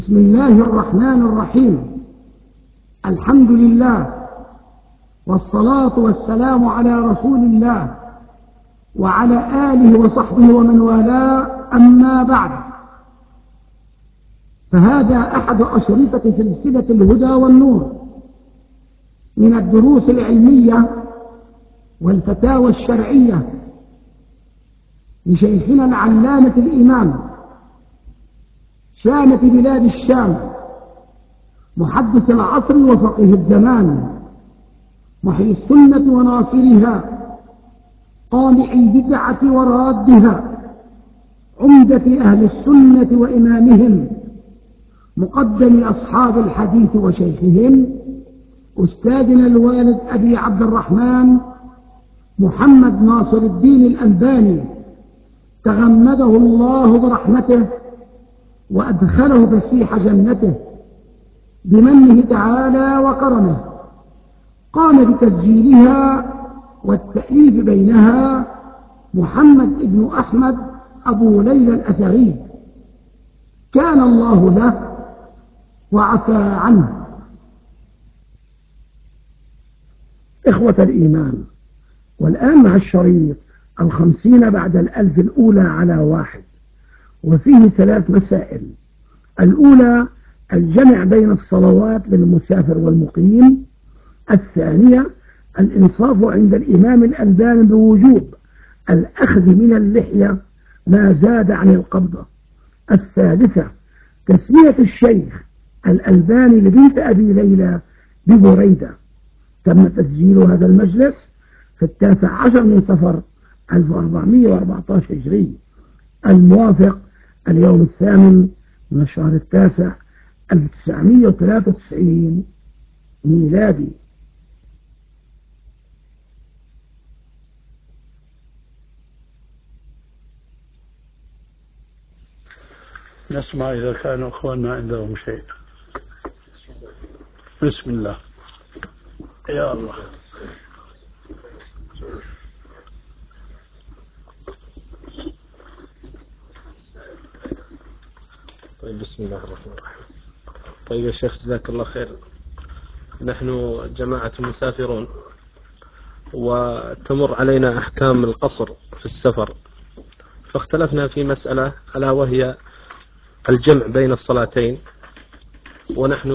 بسم الله الرحمن الرحيم. الحمد لله والصلاة والسلام على رسول الله وعلى آله وصحبه ومن والاه، أما بعد، فهذا أحد أشرطة سلسلة الهدى والنور من الدروس العلمية والفتاوى الشرعية لشيخنا العلامة الإمام شامة بلاد الشام، محدث العصر وفقيه الزمان، محيي السنة وناصرها، قامع البدعة ورادها، عمدة أهل السنة وإمامهم، مقدم أصحاب الحديث وشيخهم، أستاذنا الوالد أبي عبد الرحمن محمد ناصر الدين الألباني، تغمده الله برحمته وأدخله فسيح جنته بمنه تعالى وكرمه. قام بتسجيلها والتأليف بينها محمد بن أحمد أبو ليلى الأثري، كان الله له وعفى عنه. إخوة الإيمان، والآن مع الشريط 50 بعد 1000 الأولى على 1، وفيه 3 مسائل. الأولى الجمع بين الصلوات للمسافر والمقيم. الثانية الإنصاف عند الإمام الألباني بوجوب الأخذ من اللحية ما زاد عن القبضة. الثالثة تسمية الشيخ الألباني لبنت أبي ليلى ببريدة. تم تسجيل هذا المجلس في 19 من صفر 1414 هجري، الموافق اليوم 8 من الشهر 9 1993 ميلادي. نسمع إذا كانوا أخواننا عندهم شيء. بسم الله. يا الله. طيب، بسم الله الرحمن الرحيم. طيب يا شيخ، جزاك الله خير. نحن جماعة مسافرون، وتمر علينا أحكام القصر في السفر، فاختلفنا في مسألة ألا وهي الجمع بين الصلاتين، ونحن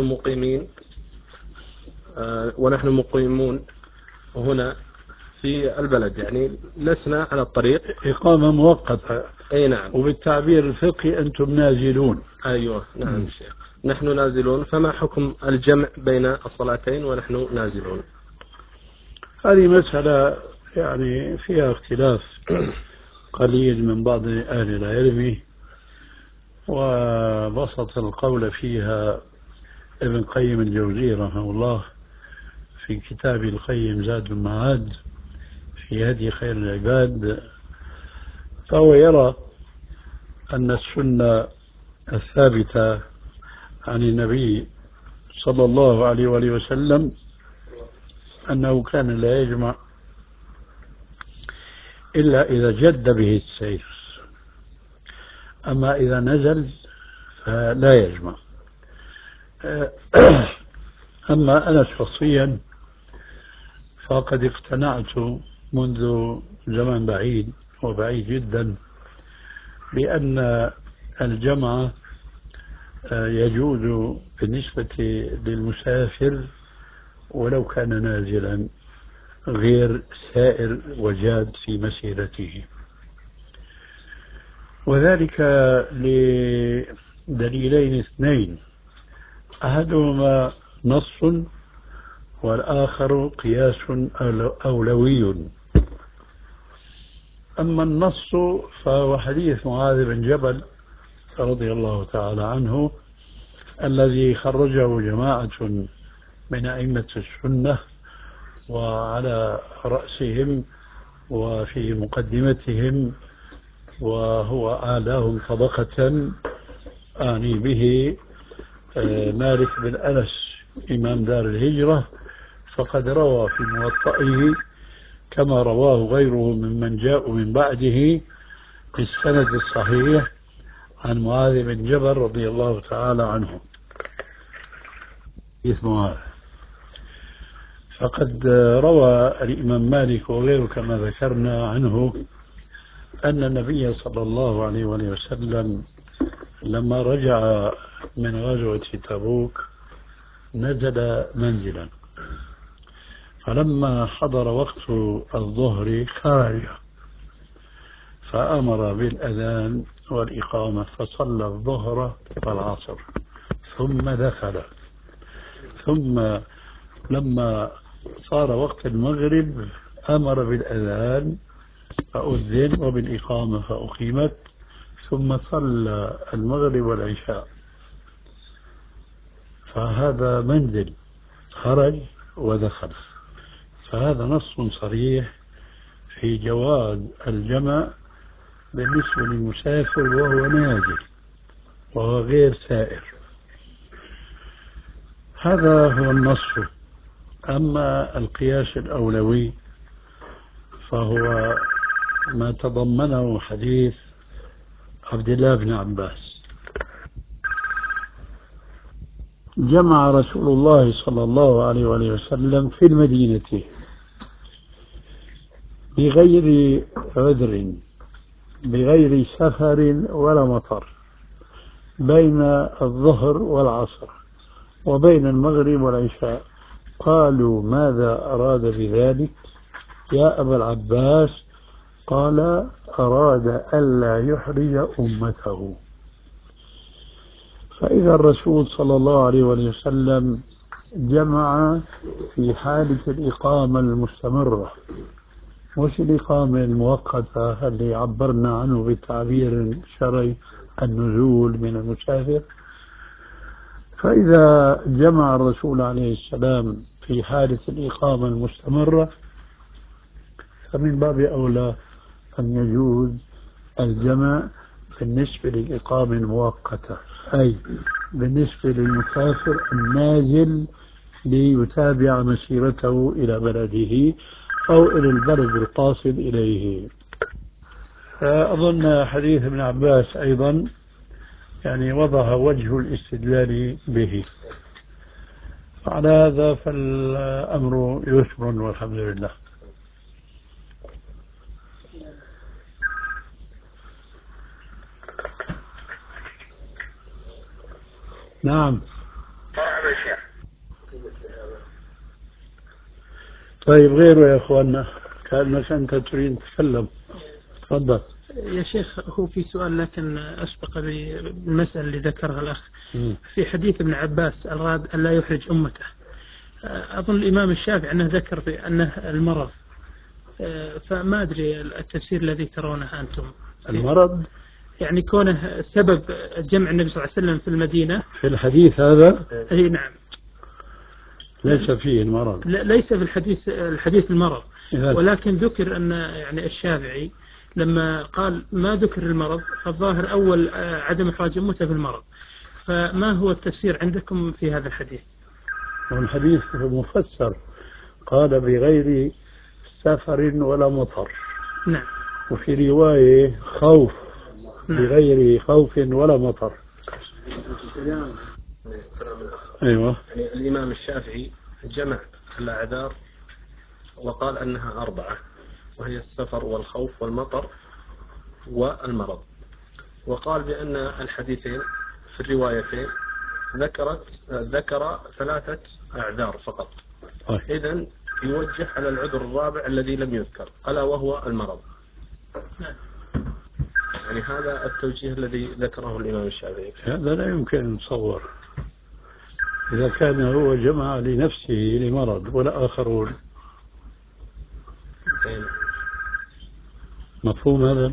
مقيمون هنا في البلد، يعني لسنا على الطريق، إقامة مؤقتة. أي نعم. وبالتعبير الفقهي أنتم نازلون. أيوة نعم شيخ، نحن نازلون، فما حكم الجمع بين الصلاتين ونحن نازلون؟ هذه مسألة يعني فيها اختلاف قليل من بعض أهل العلم، وبسط القول فيها ابن قيم الجوزي رحمه الله في كتاب القيم زاد المعاد في هدي خير العباد. فهو يرى أن السنة الثابتة عن النبي صلى الله عليه وآله وسلم أنه كان لا يجمع إلا إذا جد به السير، أما إذا نزل فلا يجمع. أما أنا شخصيا فقد اقتنعت منذ زمن بعيد وبعيد جدا بأن الجمع يجوز بالنسبة للمسافر ولو كان نازلا غير سائر وجاد في مسيرته، وذلك لدليلين اثنين: أحدهما نص والآخر قياس أولوي. أما النص فهو حديث معاذ بن جبل رضي الله تعالى عنه الذي خرجه جماعة من أئمة السنة، وعلى رأسهم وفي مقدمتهم وهو أعلاهم طبقة أعني به مالك بن أنس إمام دار الهجرة، فقد روى في موطئه كما رواه غيره ممن جاءوا من بعده بالسند الصحيح عن معاذ بن جبل رضي الله تعالى عنه اسمه هذا. فقد روى الإمام مالك وغيره كما ذكرنا عنه أن النبي صلى الله عليه وسلم لما رجع من غزوة تبوك نزل منزلا، فلما حضر وقت الظهر خرج فأمر بالأذان والإقامة فصلى الظهر والعصر ثم دخل، ثم لما صار وقت المغرب أمر بالأذان فأذن وبالإقامة فأقيمت، ثم صلى المغرب والعشاء. فهذا منزل خرج ودخل، فهذا نص صريح في جواز الجمع بالنسبة للمسافر وهو نازل وهو غير سائر. هذا هو النص. أما القياس الأولوي فهو ما تضمنه حديث عبد الله بن عباس: جمع رسول الله صلى الله عليه وسلم في المدينة بغير عذر بغير سفر ولا مطر بين الظهر والعصر وبين المغرب والعشاء. قالوا: ماذا أراد بذلك يا أبا العباس؟ قال: أراد ألا يحرج أمته. فإذا الرسول صلى الله عليه وسلم جمع في حالة الإقامة المستمرة، مش الإقامة المؤقتة اللي عبرنا عنه بالتعبير الشرعي النزول من المسافر. فإذا جمع الرسول عليه السلام في حالة الإقامة المستمرة فمن باب أولى أن يجوز الجمع بالنسبة للإقامة المؤقتة، أي بالنسبة للمسافر النازل ليتابع مسيرته إلى بلده أو إلى البلد القاصد إليه. أظن حديث ابن عباس أيضا يعني وضح وجه الاستدلال به. على هذا فالأمر يسر والحمد لله. نعم. طيب غيره يا أخوانا، كأنك أنت تريد تتكلم، تفضل يا شيخ. هو في سؤال لكن أسبق بالمسألة اللي ذكرها الأخ في حديث ابن عباس: أراد أن لا يحرج أمته. أظن الإمام الشافعي أنه ذكر بأنه المرض، فما أدري التفسير الذي ترونه أنتم. المرض يعني كونه سبب جمع النبي صلى الله عليه وسلم في المدينة في الحديث هذا. أي نعم. ليس فيه المرض. ليس في الحديث المرض، ولكن ذكر أن يعني الشافعي لما قال ما ذكر المرض فالظاهر أول عدم إحراج أمته في المرض. فما هو التفسير عندكم في هذا الحديث؟ والحديث مفسر، قال بغير سفر ولا مطر. نعم. وفي رواية خوف، بغير خوف ولا مطر. أيوة. يعني الإمام الشافعي جمع الأعذار وقال أنها 4، وهي السفر والخوف والمطر والمرض، وقال بأن الحديثين في الروايتين ذكر 3 أعذار فقط. إذن يوجه على العذر الرابع الذي لم يذكر، ألا وهو المرض. يعني هذا التوجيه الذي ذكره الإمام الشافعي. هذا لا يمكن أن نتصور إذا كان هو جمع لنفسه لمرض ولا آخرون. مفهوم هذا؟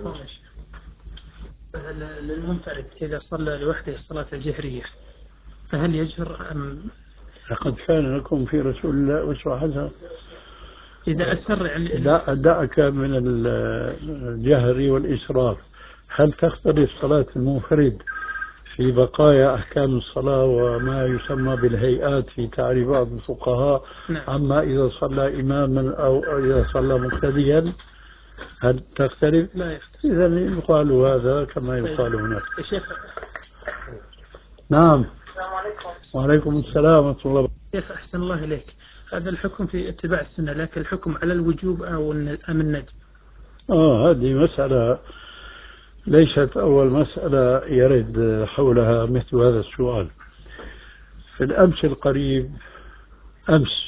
للمنفرد إذا صلى لوحده الصلاة الجهرية فهل يجهر أم؟ لقد كان لكم في رسول الله أسوة حسنة. إذا أسر يعني دعك من الجهر والإسراف. هل تختلف صلاة المنفرد في بقايا أحكام الصلاة وما يسمى بالهيئات في تعريف بعض الفقهاء؟ نعم. أما إذا صلى إماما أو إذا صلى مقتديا هل تختلف؟ لا يختلف. إذا يقال هذا كما يقال هناك. يا شيخ. نعم. السلام عليكم. وعليكم السلام ورحمة الله. شيخ أحسن الله إليك، هذا الحكم في اتباع السنة، لكن الحكم على الوجوب أو أم الندب؟ هذه مسألة ليست أول مسألة يرد حولها مثل هذا السؤال. في الأمس القريب، أمس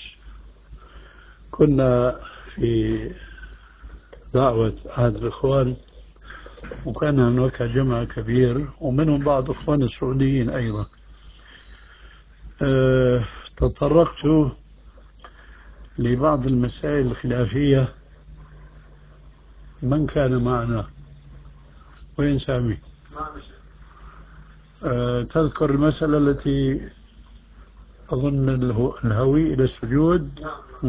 كنا في دعوة أحد الإخوان، وكان هناك جمع كبير ومنهم بعض إخوان السعوديين أيضا. تطرقت لبعض المسائل الخلافية. من كان معنا؟ وين سامي؟ تذكر المسألة التي أظن الهوي إلى السجود؟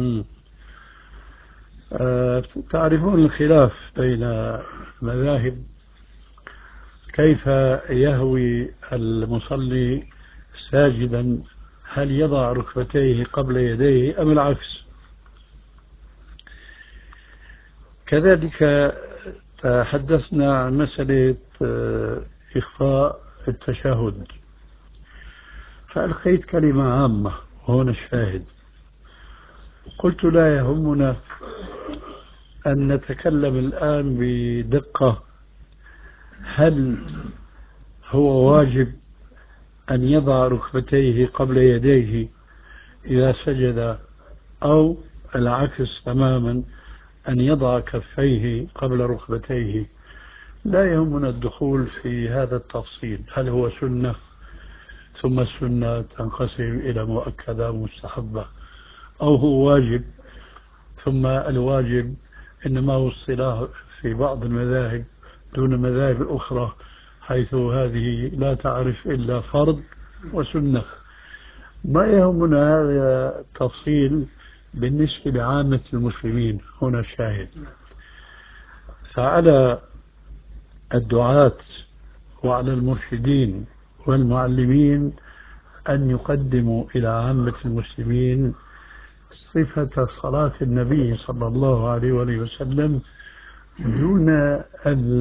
تعرفون الخلاف بين المذاهب، كيف يهوي المصلي ساجدا، هل يضع ركبتيه قبل يديه أم العكس؟ كذلك تحدثنا عن مسألة إخفاء التشهد، فألقيت كلمة عامة وهنا الشاهد. قلت لا يهمنا أن نتكلم الآن بدقة هل هو واجب أن يضع ركبتيه قبل يديه إذا سجد، أو العكس تماما أن يضع كفيه قبل ركبتيه. لا يهمنا الدخول في هذا التفصيل، هل هو سنة ثم السنة تنقسم إلى مؤكدة ومستحبة، أو هو واجب ثم الواجب إنما هو اصطلاح في بعض المذاهب دون المذاهب الأخرى، حيث هذه لا تعرف إلا فرض وسنة. ما يهمنا هذا التفصيل بالنسبة لعامة المسلمين. هنا الشاهد. فعلى الدعاة وعلى المرشدين والمعلمين أن يقدموا إلى عامة المسلمين صفة صلاة النبي صلى الله عليه وآله وسلم، دون أن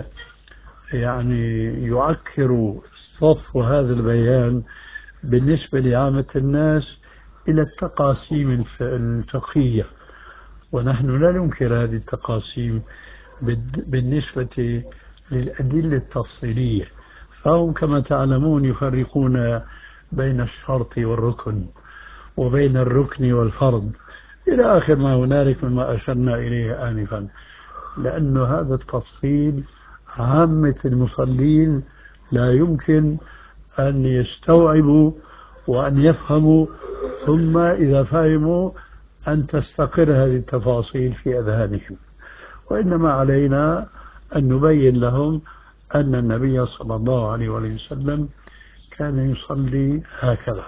يعني يعكروا صف هذا البيان بالنسبة لعامة الناس إلى التقاسيم الفقهية. ونحن لا ننكر هذه التقاسيم بالنسبة للأدلة التفصيلية، فهم كما تعلمون يفرقون بين الشرط والركن وبين الركن والفرض إلى آخر ما هنالك مما أشرنا إليه آنفا، لأن هذا التفصيل عامة المصلين لا يمكن أن يستوعبوا وأن يفهموا، ثم إذا فهموا أن تستقر هذه التفاصيل في أذهانهم. وإنما علينا أن نبين لهم أن النبي صلى الله عليه وسلم كان يصلي هكذا.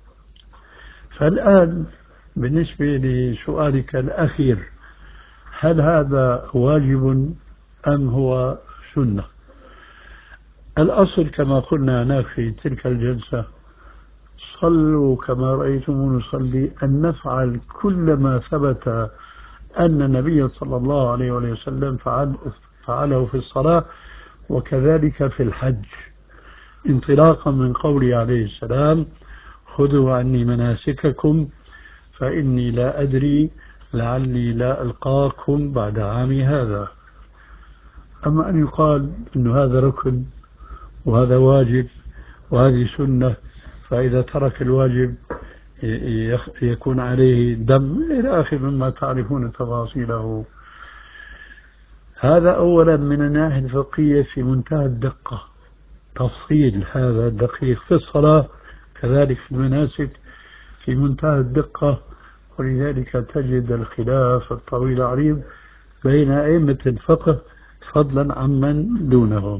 فالآن بالنسبة لسؤالك الأخير، هل هذا واجب أم هو سنة؟ الأصل كما قلنا هناك في تلك الجلسة: صلوا كما رأيتم نصلي، أن نفعل كل ما ثبت أن النبي صلى الله عليه وسلم فعله في الصلاة، وكذلك في الحج، انطلاقا من قوله عليه السلام: خذوا عني مناسككم فإني لا أدري لعلي لا ألقاكم بعد عامي هذا. أما أن يقال أن هذا ركن وهذا واجب وهذه سنة، فإذا ترك الواجب يكون عليه دم إلى آخر مما تعرفون تفاصيله، هذا أولا من الناحية الفقهية في منتهى الدقة. تفصيل هذا الدقيق في الصلاة كذلك في المناسك في منتهى الدقة، ولذلك تجد الخلاف الطويل العريض بين أئمة الفقه فضلا عمن دونهم.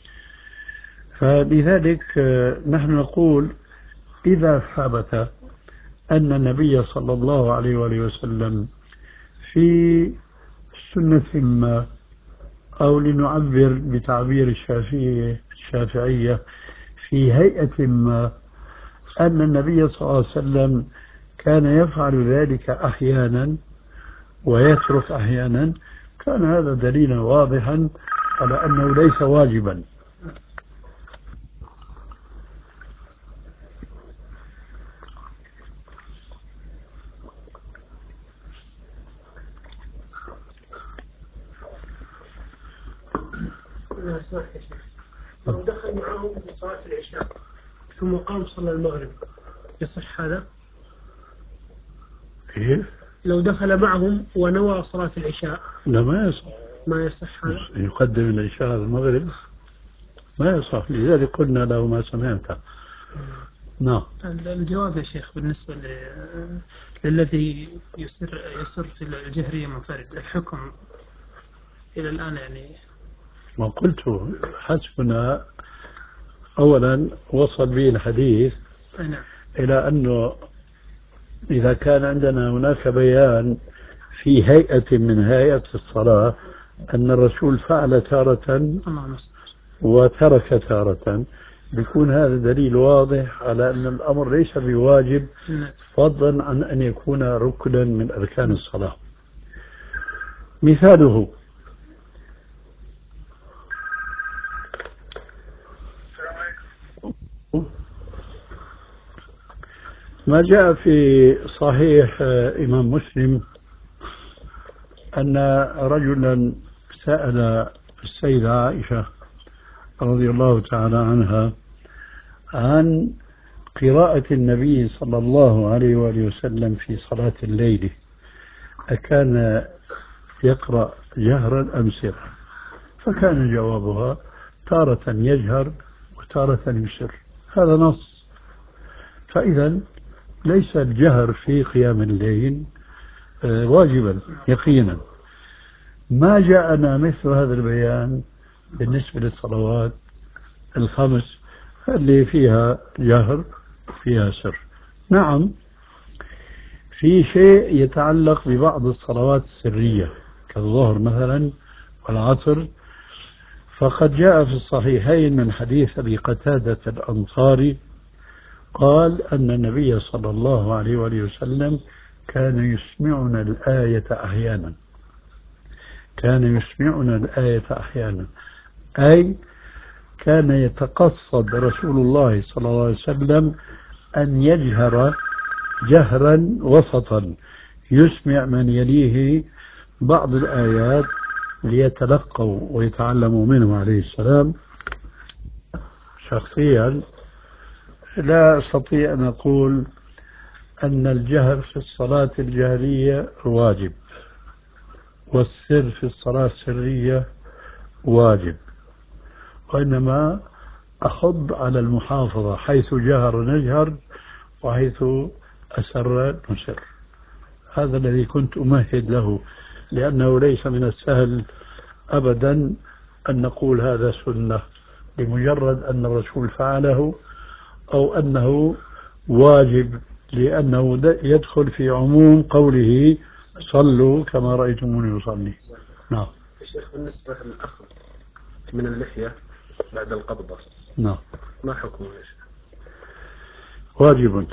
فلذلك نحن نقول إذا ثبت أن النبي صلى الله عليه وآله وسلم في سنة ما، أو لنعبر بتعبير الشافعية في هيئة ما، أن النبي صلى الله عليه وسلم كان يفعل ذلك أحيانا ويترك أحيانا، كان هذا دليلا واضحا على أنه ليس واجبا. لو دخل معهم في صلاة العشاء ثم قام صلى المغرب يصح هذا؟ كيف؟ لو دخل معهم ونوى صلاة العشاء لا ما يصح. ما يصح هذا؟ يقدم العشاء على المغرب ما يصح، لذلك قلنا له ما سمعت. نعم. الجواب يا شيخ بالنسبة للذي يسر في الجهرية منفرد، الحكم إلى الآن يعني. ما قلت حسبنا أولا وصل به الحديث نعم. إلى أنه إذا كان عندنا هناك بيان في هيئة من هيئة الصلاة أن الرسول فعل تارة وترك تارة، بيكون هذا دليل واضح على أن الأمر ليس بواجب، فضلا عن أن يكون ركنا من أركان الصلاة. مثاله ما جاء في صحيح إمام مسلم أن رجلا سأل السيدة عائشة رضي الله تعالى عنها عن قراءة النبي صلى الله عليه وآله وسلم في صلاة الليل، أكان يقرأ جهرا أم سرا؟ فكان جوابها تارة يجهر وتارة يسر. هذا نص. فإذا ليس الجهر في قيام الليل واجبا يقينا. ما جاءنا مثل هذا البيان بالنسبة للصلوات الخمس اللي فيها جهر وفيها سر. نعم في شيء يتعلق ببعض الصلوات السرية كالظهر مثلا والعصر، فقد جاء في الصحيحين من حديث أبي قتادة الأنصاري قال أن النبي صلى الله عليه وآله وسلم كان يسمعنا الآية أحيانا، كان يسمعنا الآية أحيانا، أي كان يتقصد رسول الله صلى الله عليه وسلم أن يجهر جهرا وسطا يسمع من يليه بعض الآيات ليتلقوا ويتعلموا منه عليه السلام. شخصيا لا أستطيع أن أقول أن الجهر في الصلاة الجهرية واجب والسر في الصلاة السرية واجب، وإنما أحض على المحافظة، حيث جهر نجهر وحيث أسر نسر. هذا الذي كنت أمهد له، لأنه ليس من السهل أبدا أن نقول هذا سنة لمجرد أن الرسول فعله أو أنه واجب لأنه يدخل في عموم قوله صلوا كما رأيتموني أصلي. نعم. الشيخ بالنسبة للأخذ من اللحية بعد القبضة، نعم، ما حكمه يا شيخ؟ واجب.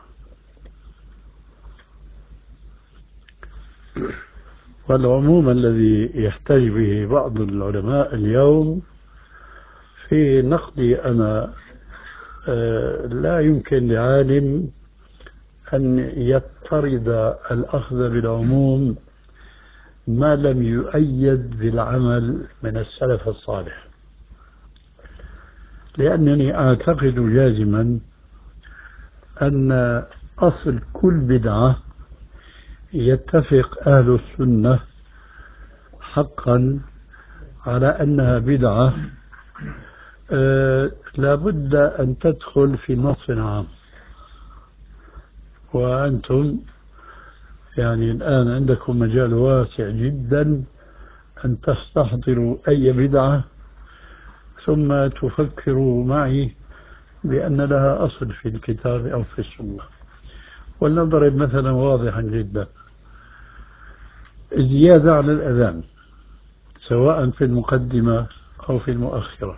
والعموم الذي يحتج به بعض العلماء اليوم في نقدي أنا لا يمكن لعالم أن يضطرد الأخذ بالعموم ما لم يؤيد بالعمل من السلف الصالح، لأنني أعتقد جازما أن أصل كل بدعة يتفق أهل السنة حقا على أنها بدعة لابد أن تدخل في نص عام. وأنتم يعني الآن عندكم مجال واسع جدا أن تستحضروا أي بدعة ثم تفكروا معي بأن لها أصل في الكتاب أو في السنة. ولنضرب مثلا واضحا جدا، الزيادة على الأذان سواء في المقدمة أو في المؤخرة،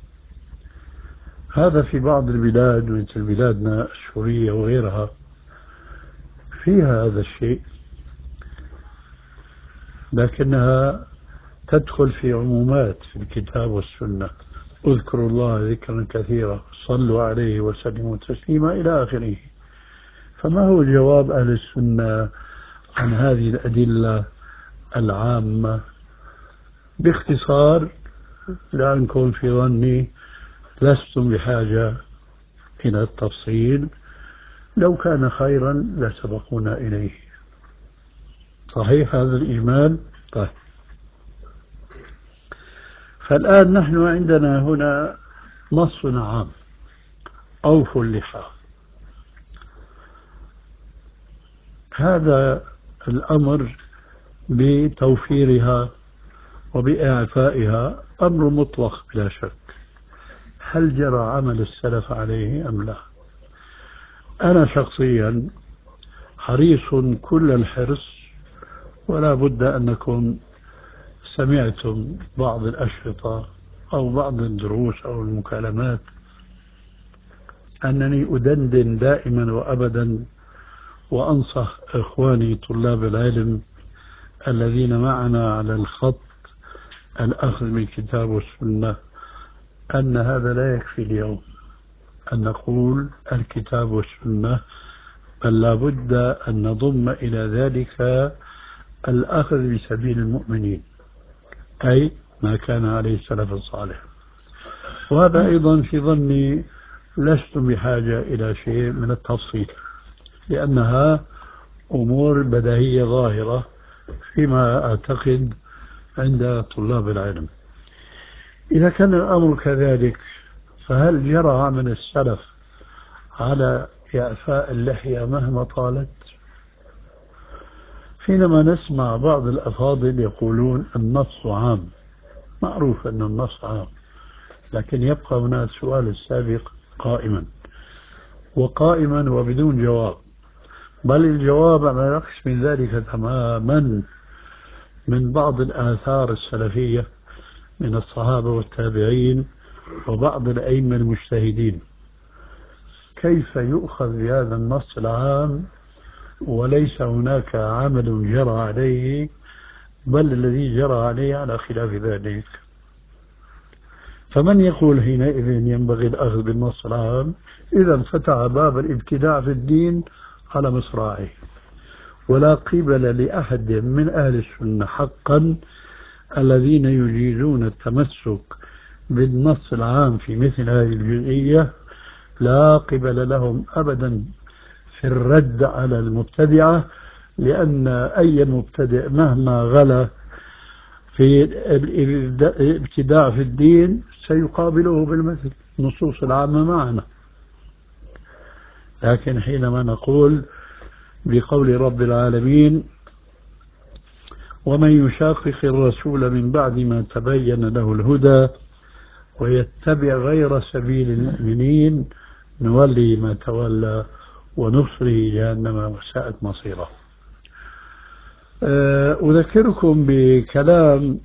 هذا في بعض البلاد مثل بلادنا السورية وغيرها فيها هذا الشيء، لكنها تدخل في عمومات في الكتاب والسنة. اذكروا الله ذكرا كثيرا، صلوا عليه وسلموا تسليما إلى آخره. فما هو جواب أهل السنة عن هذه الأدلة العامة؟ باختصار، لأنكم في ظني لستم بحاجة إلى التفصيل، لو كان خيرا لسبقونا إليه. صحيح هذا الإيمان؟ طيب، فالآن نحن عندنا هنا نص عام: أوفوا اللحى. هذا الأمر بتوفيرها وبإعفائها أمر مطلق بلا شك. هل جرى عمل السلف عليه أم لا؟ أنا شخصيا حريص كل الحرص، ولا بد أنكم سمعتم بعض الأشرطة أو بعض الدروس أو المكالمات أنني أدندن دائما وأبدا وأنصح إخواني طلاب العلم الذين معنا على الخط الأخذ بالكتاب والسنة أن هذا لا يكفي اليوم أن نقول الكتاب والسنة، بل لا بد أن نضم إلى ذلك الأخذ بسبيل المؤمنين، أي ما كان عليه السلف الصالح. وهذا أيضا في ظني لست بحاجة إلى شيء من التفصيل، لأنها أمور بديهية ظاهرة فيما أعتقد عند طلاب العلم. إذا كان الأمر كذلك، فهل جرى عمل السلف على إعفاء اللحية مهما طالت؟ حينما نسمع بعض الأفاضل يقولون النص عام، معروف أن النص عام، لكن يبقى هنا السؤال السابق قائما وقائما وبدون جواب، بل الجواب على العكس من ذلك تماما من بعض الآثار السلفية من الصحابة والتابعين وبعض الأئمة المجتهدين. كيف يؤخذ بهذا النص العام وليس هناك عمل جرى عليه، بل الذي جرى عليه على خلاف ذلك؟ فمن يقول حينئذ ينبغي الأخذ بالنص العام؟ إذا فتح باب الابتداع في الدين على مصراعيه، ولا قبل لأحد من أهل السنة حقا الذين يجيزون التمسك بالنص العام في مثل هذه الجزئية، لا قبل لهم أبدا في الرد على المبتدعة، لأن أي مبتدع مهما غلا في الابتداع في الدين سيقابله بالمثل، النصوص العامة معنا. لكن حينما نقول بقول رب العالمين: ومن يشاقق الرسول من بعد ما تبين له الهدى ويتبع غير سبيل المؤمنين نولي ما تولى ونصره جهنم وساءت مصيره. أذكركم بكلام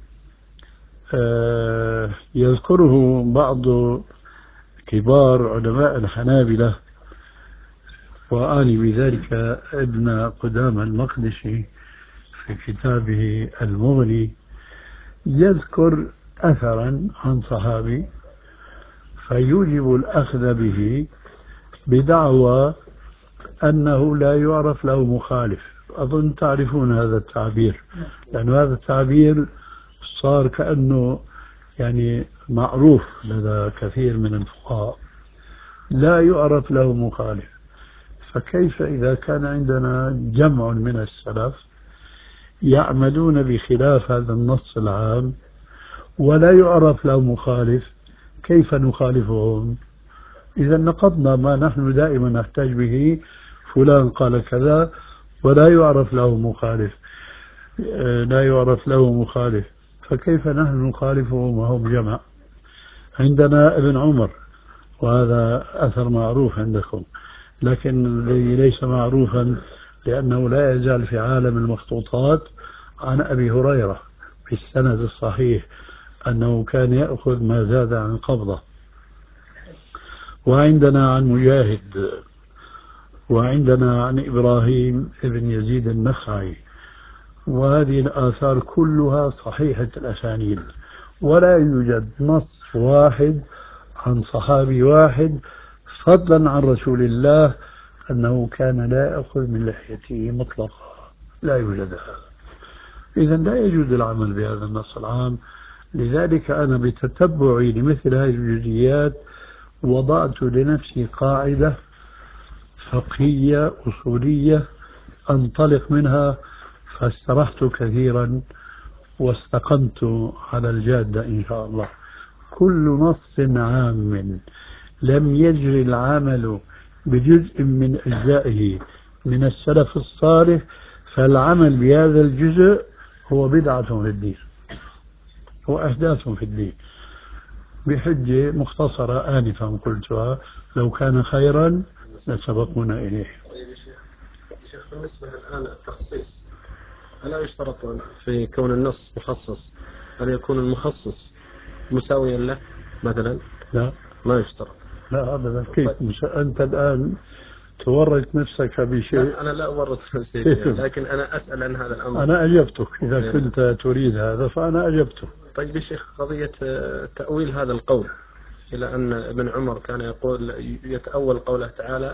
يذكره بعض كبار علماء الحنابلة، وآني بذلك ابن قدامة المقدسي في كتابه المغني، يذكر أثرا عن صحابي فيوجب الأخذ به بدعوى أنه لا يعرف له مخالف. أظن تعرفون هذا التعبير، لأن هذا التعبير صار كأنه يعني معروف لدى كثير من الفقهاء، لا يعرف له مخالف. فكيف إذا كان عندنا جمع من السلف يعملون بخلاف هذا النص العام ولا يعرف له مخالف، كيف نخالفهم؟ إذا نقضنا ما نحن دائما نحتاج به: فلان قال كذا ولا يعرف له مخالف، لا يعرف له مخالف، فكيف نحن نخالفهم وهم جمع؟ عندنا ابن عمر، وهذا أثر معروف عندكم، لكن الذي ليس معروفا لأنه لا يزال في عالم المخطوطات، عن أبي هريرة بالسند الصحيح أنه كان يأخذ ما زاد عن قبضة. وعندنا عن مجاهد، وعندنا عن إبراهيم ابن يزيد النخعي، وهذه الآثار كلها صحيحة الأسانيد، ولا يوجد نص واحد عن صحابي واحد فضلا عن رسول الله أنه كان لا يأخذ من لحيته مطلقا، لا يوجد هذا. إذا لا يجوز العمل بهذا النص العام. لذلك أنا بتتبعي لمثل هذه الجزئيات وضعت لنفسي قاعدة فقهية أصولية أنطلق منها، فاسترحت كثيرا واستقمت على الجادة إن شاء الله. كل نص عام لم يجري العمل بجزء من أجزائه من السلف الصالح فالعمل بهذا الجزء هو بدعة في الدين وأحداث في الدين، بحجة مختصرة آنفا قلتها لو كان خيرا لسبقونا إليه. طيب يا شيخ بالنسبة الآن التخصيص، ألا يشترط في كون النص مخصص أن يكون المخصص مساويا له مثلا؟ لا ما يشترط. لا أبدا. كيف أنت الآن تورط نفسك بشيء؟ لا أنا لا أورط نفسي شيء، لكن أنا أسأل عن هذا الأمر. أنا أجبتك إذا كنت تريد هذا فأنا أجبتك. طيب يا شيخ قضية تأويل هذا القول إلى أن ابن عمر كان يقول يتأول قوله تعالى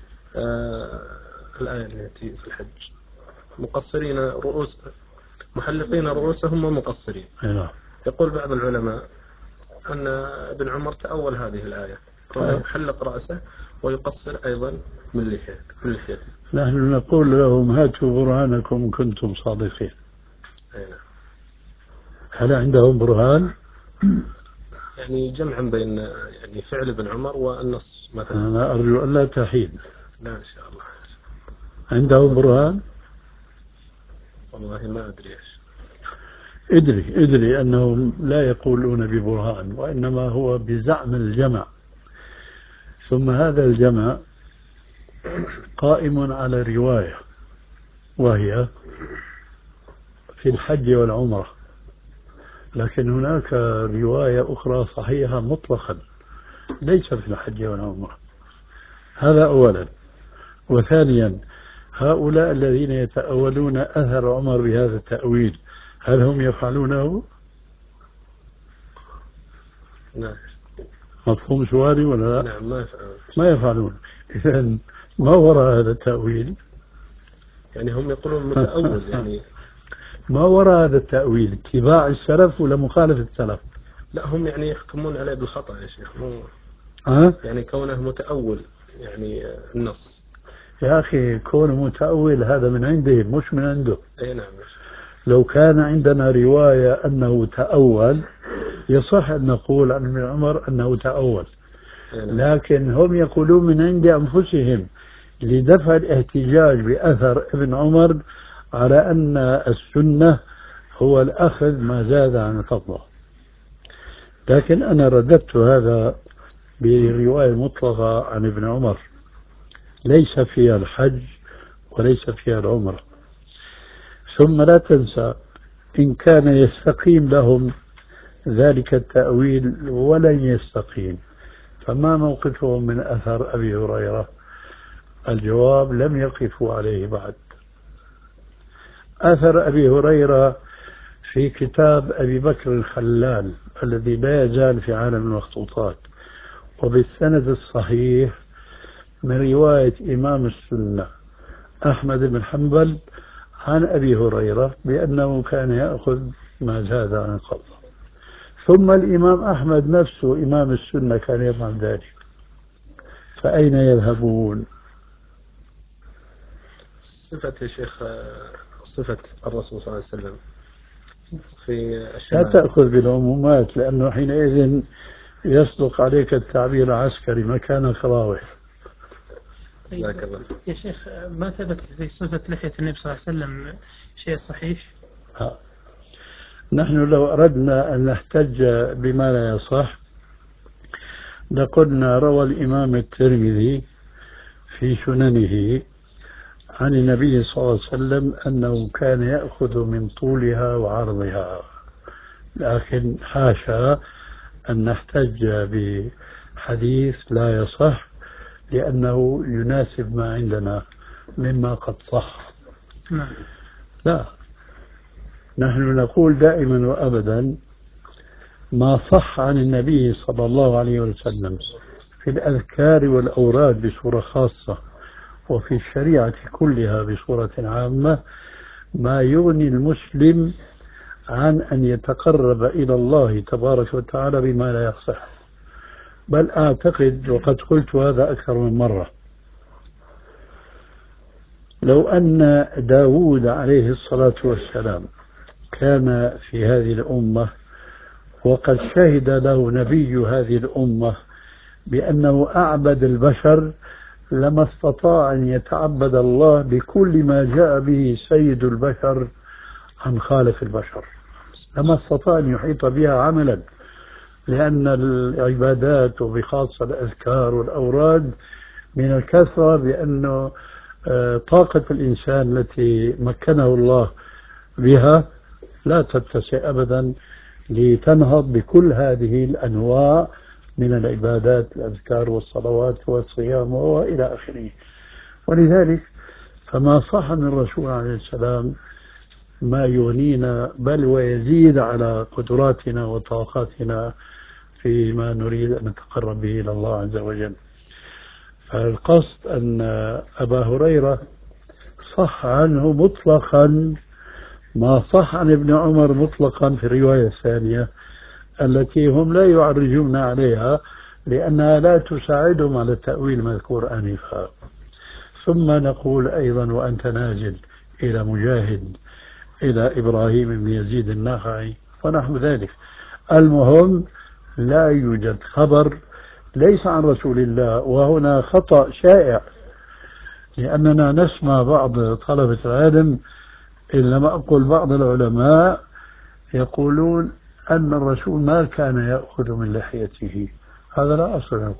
الآية التي في الحج مقصرين رؤوس محلقين رؤوسهم ومقصرين. يقول بعض العلماء أن ابن عمر تأول هذه الآية كونه يحلق رأسه ويقصر أيضا من لحيته. نحن نقول لهم هاتوا برهانكم إن كنتم صادقين. هل عندهم برهان؟ يعني جمعا بين يعني فعل ابن عمر والنص مثلا. أنا أرجو أن لا تحيد. لا إن شاء الله. عندهم برهان؟ والله ما أدري إيش. ادري أنهم لا يقولون ببرهان وإنما هو بزعم الجمع، ثم هذا الجمع قائم على رواية وهي في الحج والعمرة، لكن هناك رواية أخرى صحيحة مطلقا ليس في الحج والعمرة. هذا أولا. وثانيا هؤلاء الذين يتأولون أثر عمر بهذا التأويل هل هم يفعلونه؟ نعم. مفهوم سؤالي ولا لا؟ نعم ما يفعلون. إذن ما وراء هذا التأويل؟ يعني هم يقولون متأول يعني ما وراء هذا التأويل؟ اتباع السلف ولا مخالفة السلف؟ لا هم يعني يحكمون عليه بالخطأ يا شيخ، مو يعني كونه متأول يعني النص. يا أخي كونه متأول هذا من عنده مش من عنده. أي نعم. لو كان عندنا رواية أنه تأول يصح أن نقول عن ابن عمر أنه تأول، لكن هم يقولون من عند أنفسهم لدفع الاحتجاج بأثر ابن عمر على أن السنة هو الأخذ ما زاد عن الفضل. لكن أنا رددت هذا برواية مطلقة عن ابن عمر ليس فيها الحج وليس فيها العمرة. ثم لا تنسى إن كان يستقيم لهم ذلك التأويل ولن يستقيم فما موقفهم من أثر أبي هريرة؟ الجواب لم يقفوا عليه بعد. أثر أبي هريرة في كتاب أبي بكر الخلال الذي لا يزال في عالم المخطوطات وبالسند الصحيح من رواية إمام السنة أحمد بن حنبل عن أبي هريرة بأنه كان يأخذ ما زاد عن القبض. ثم الإمام أحمد نفسه إمام السنة كان يفعل ذلك، فأين يذهبون؟ صفة يا شيخ صفة الرسول صلى الله عليه وسلم في لا الشمال. تأخذ بالعمومات لأنه حينئذ يصدق عليك التعبير العسكري مكانك راوح. جزاك الله. يا شيخ ما ثبت في صفة لحية النبي صلى الله عليه وسلم شيء صحيح؟ نحن لو أردنا أن نحتج بما لا يصح لقلنا روى الإمام الترمذي في سننه عن النبي صلى الله عليه وسلم أنه كان يأخذ من طولها وعرضها، لكن حاشا أن نحتج بحديث لا يصح لأنه يناسب ما عندنا مما قد صح. نعم. لا، نحن نقول دائما وأبدا ما صح عن النبي صلى الله عليه وسلم في الأذكار والأوراد بصورة خاصة وفي الشريعة كلها بصورة عامة ما يغني المسلم عن أن يتقرب إلى الله تبارك وتعالى بما لا يصح. بل أعتقد وقد قلت هذا أكثر من مرة، لو أن داود عليه الصلاة والسلام كان في هذه الأمة وقد شهد له نبي هذه الأمة بأنه أعبد البشر لما استطاع أن يتعبد الله بكل ما جاء به سيد البشر عن خالق البشر، لما استطاع أن يحيط بها عملا، لأن العبادات وبخاصة الأذكار والأوراد من الكثرة، بأنه طاقة الإنسان التي مكنه الله بها لا تتسع أبدا لتنهض بكل هذه الأنواع من العبادات، الأذكار والصلوات والصيام وإلى آخره. ولذلك فما صح من الرسول عليه السلام ما يغنينا بل ويزيد على قدراتنا وطاقاتنا فيما نريد أن نتقرب به إلى الله عز وجل. فالقصد أن أبا هريرة صح عنه مطلقا ما صح عن ابن عمر مطلقا في الرواية الثانية التي هم لا يعرجون عليها لأنها لا تساعدهم على التأويل المذكور آنفا. ثم نقول أيضا وأنت نازل إلى مجاهد إلى إبراهيم بن يزيد النخعي ونحو ذلك. المهم لا يوجد خبر ليس عن رسول الله، وهنا خطأ شائع، لأننا نسمع بعض طلبة العلم إن لم أقل بعض العلماء يقولون أن الرسول ما كان يأخذ من لحيته. هذا لا أصل له،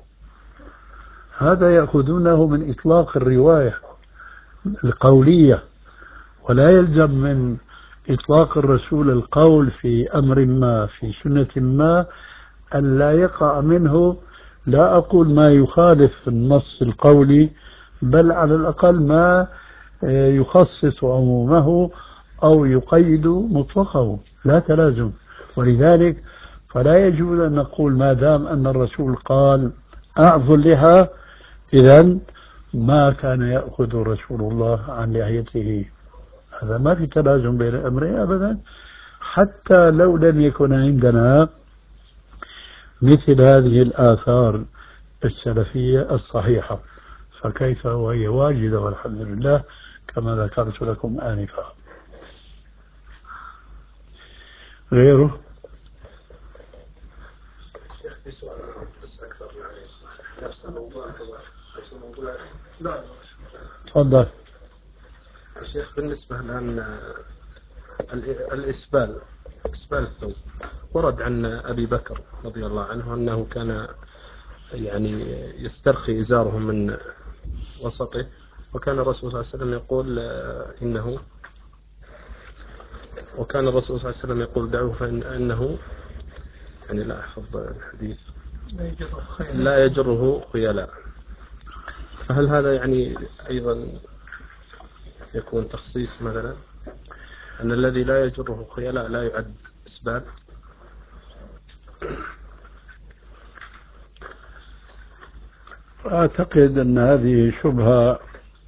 هذا يأخذونه من إطلاق الرواية القولية، ولا يلزم من إطلاق الرسول القول في أمر ما في سنة ما أن لا يقع منه، لا أقول ما يخالف النص القولي، بل على الأقل ما يخصص عمومه أو يقيد مطلقه، لا تلازم. ولذلك فلا يجوز أن نقول ما دام أن الرسول قال أعفوا اللحى إذن ما كان يأخذ رسول الله عن لحيته. هذا ما في تلازم بين الأمرين أبدا، حتى لو لم يكن عندنا مثل هذه الآثار السلفية الصحيحة، فكيف وهي واجدة والحمد لله كما ذكرت لكم آنفا. غيره؟ في سؤال بس أكثر يعني نفس الموضوع لا تفضل. شيخ. بالنسبة الآن الإسبال الثوب ورد عن أبي بكر رضي الله عنه أنه كان يعني يسترخي إزاره من وسطه، وكان الرسول صلى الله عليه وسلم يقول إنه وكان الرسول صلى الله عليه وسلم يقول دعوه فإنه يعني لا أحفظ الحديث لا يجره خيلاء. فهل هذا يعني أيضا يكون تخصيص مثلا أن الذي لا يجره خيلاء لا يعد إسبال؟ أعتقد أن هذه شبهة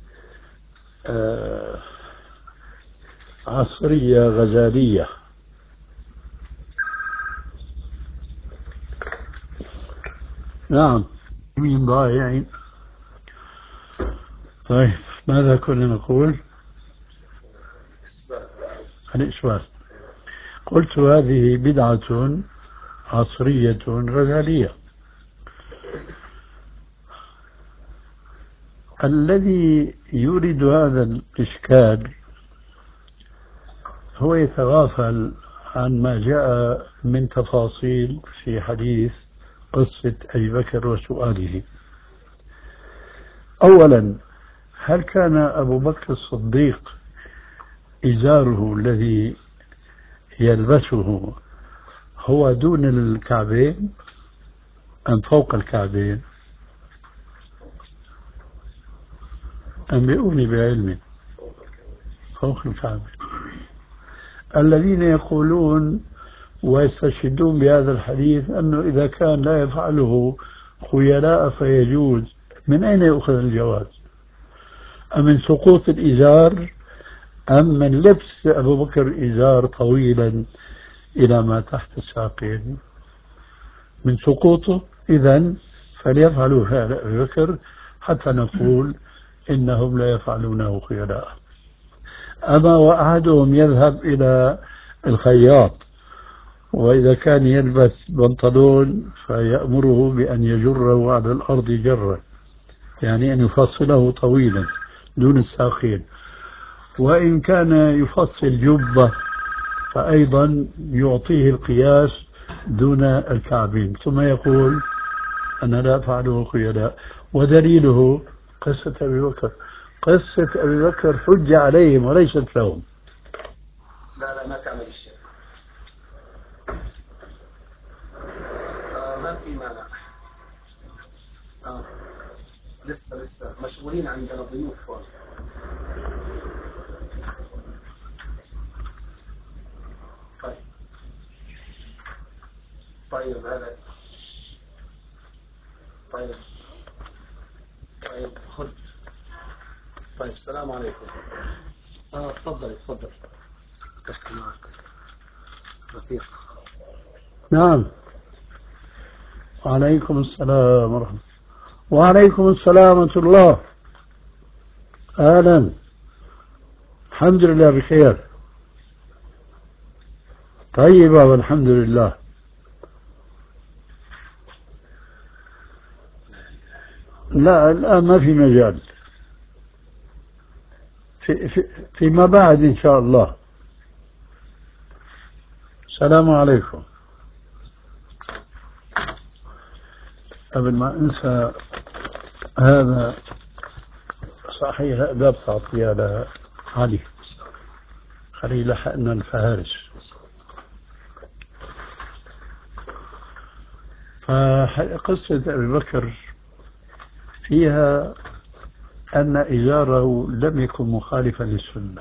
عصرية غزالية. نعم مين ضايعين. طيب ماذا كنا نقول؟ الإسبال. قلت هذه بدعة عصرية غزالية. الذي يورد هذا الإشكال هو يتغافل عن ما جاء من تفاصيل في حديث قصة أبي بكر وسؤاله. أولا، هل كان أبو بكر الصديق إزاره الذي يلبسه هو دون الكعبين أم فوق الكعبين؟ أنبئوني بعلم. فوق الكعبين. الذين يقولون ويستشهدون بهذا الحديث أنه إذا كان لا يفعله خيلاء فيجوز، من أين يؤخذ الجواز؟ أمن سقوط الإزار أم من لبس أبو بكر إزار طويلا إلى ما تحت الساقين؟ من سقوطه، إذن فليفعلوا فعل أبي بكر حتى نقول إنهم لا يفعلونه خيلاء. أما وأحدهم يذهب إلى الخياط وإذا كان يلبس بنطلون فيأمره بأن يجره على الأرض جرا، يعني أن يفصله طويلا دون الساقين، وإن كان يفصل جبة فأيضا يعطيه القياس دون الكعبين، ثم يقول أنا لا أفعله خيلاء. ودليله قصة أبي بكر. قصة أبي بكر حجة عليهم وليست لهم. لا ما تعمل الشيء. ما في مانع. لسه مشغولين عندنا ضيوف. طيب هذا طيب خذ. طيب السلام عليكم. تفضل تحكي معك رفيق. نعم. وعليكم السلام ورحمة الله. وعليكم السلام ورحمة الله. أهلا. الحمد لله بخير. طيبة والحمد لله. لا الآن ما في مجال. فيما بعد إن شاء الله. السلام عليكم. قبل ما أنسى، هذا صحيح أداب تعطيها لعلي، خليه لحقنا الفهارس. فقصة أبي بكر فيها أن إزاره لم يكن مخالفا للسنة،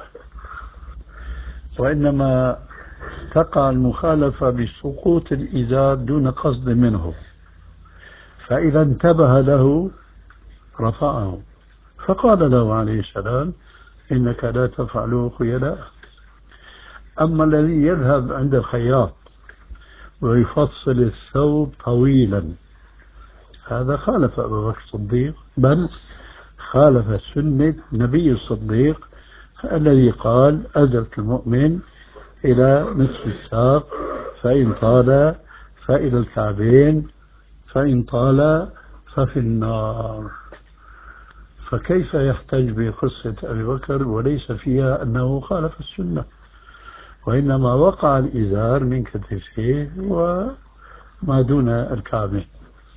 وإنما تقع المخالفة بسقوط الإزار دون قصد منه، فإذا انتبه له رفعه، فقال له عليه السلام إنك لا تفعل خيلاء. أما الذي يذهب عند الخياط ويفصل الثوب طويلا هذا خالف أبو بكر الصديق، بل خالف سنة نبي الصديق الذي قال أزرت المؤمن إلى نصف الساق، فإن طال فإلى الكعبين، فإن طال ففي النار. فكيف يحتج بقصة أبي بكر وليس فيها أنه خالف السنة، وإنما وقع الإزار من كتفيه وما دون الكعبين.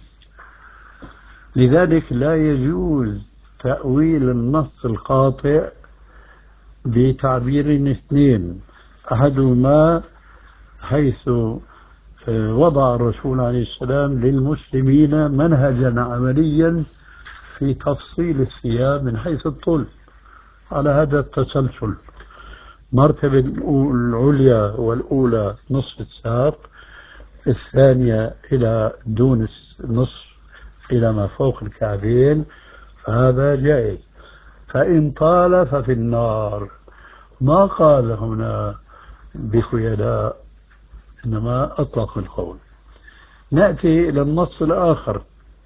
لذلك لا يجوز تأويل النص القاطع بتعبير اثنين، أحدهما حيث وضع الرسول عليه السلام للمسلمين منهجا عمليا في تفصيل الثياب من حيث الطول على هذا التسلسل، مرتبة العليا والأولى نصف الساق، الثانية إلى دون النصف إلى ما فوق الكعبين، فهذا جائز. فإن طال ففي النار، ما قال هنا بخيلاء، إنما أطلق القول. نأتي إلى النص الآخر: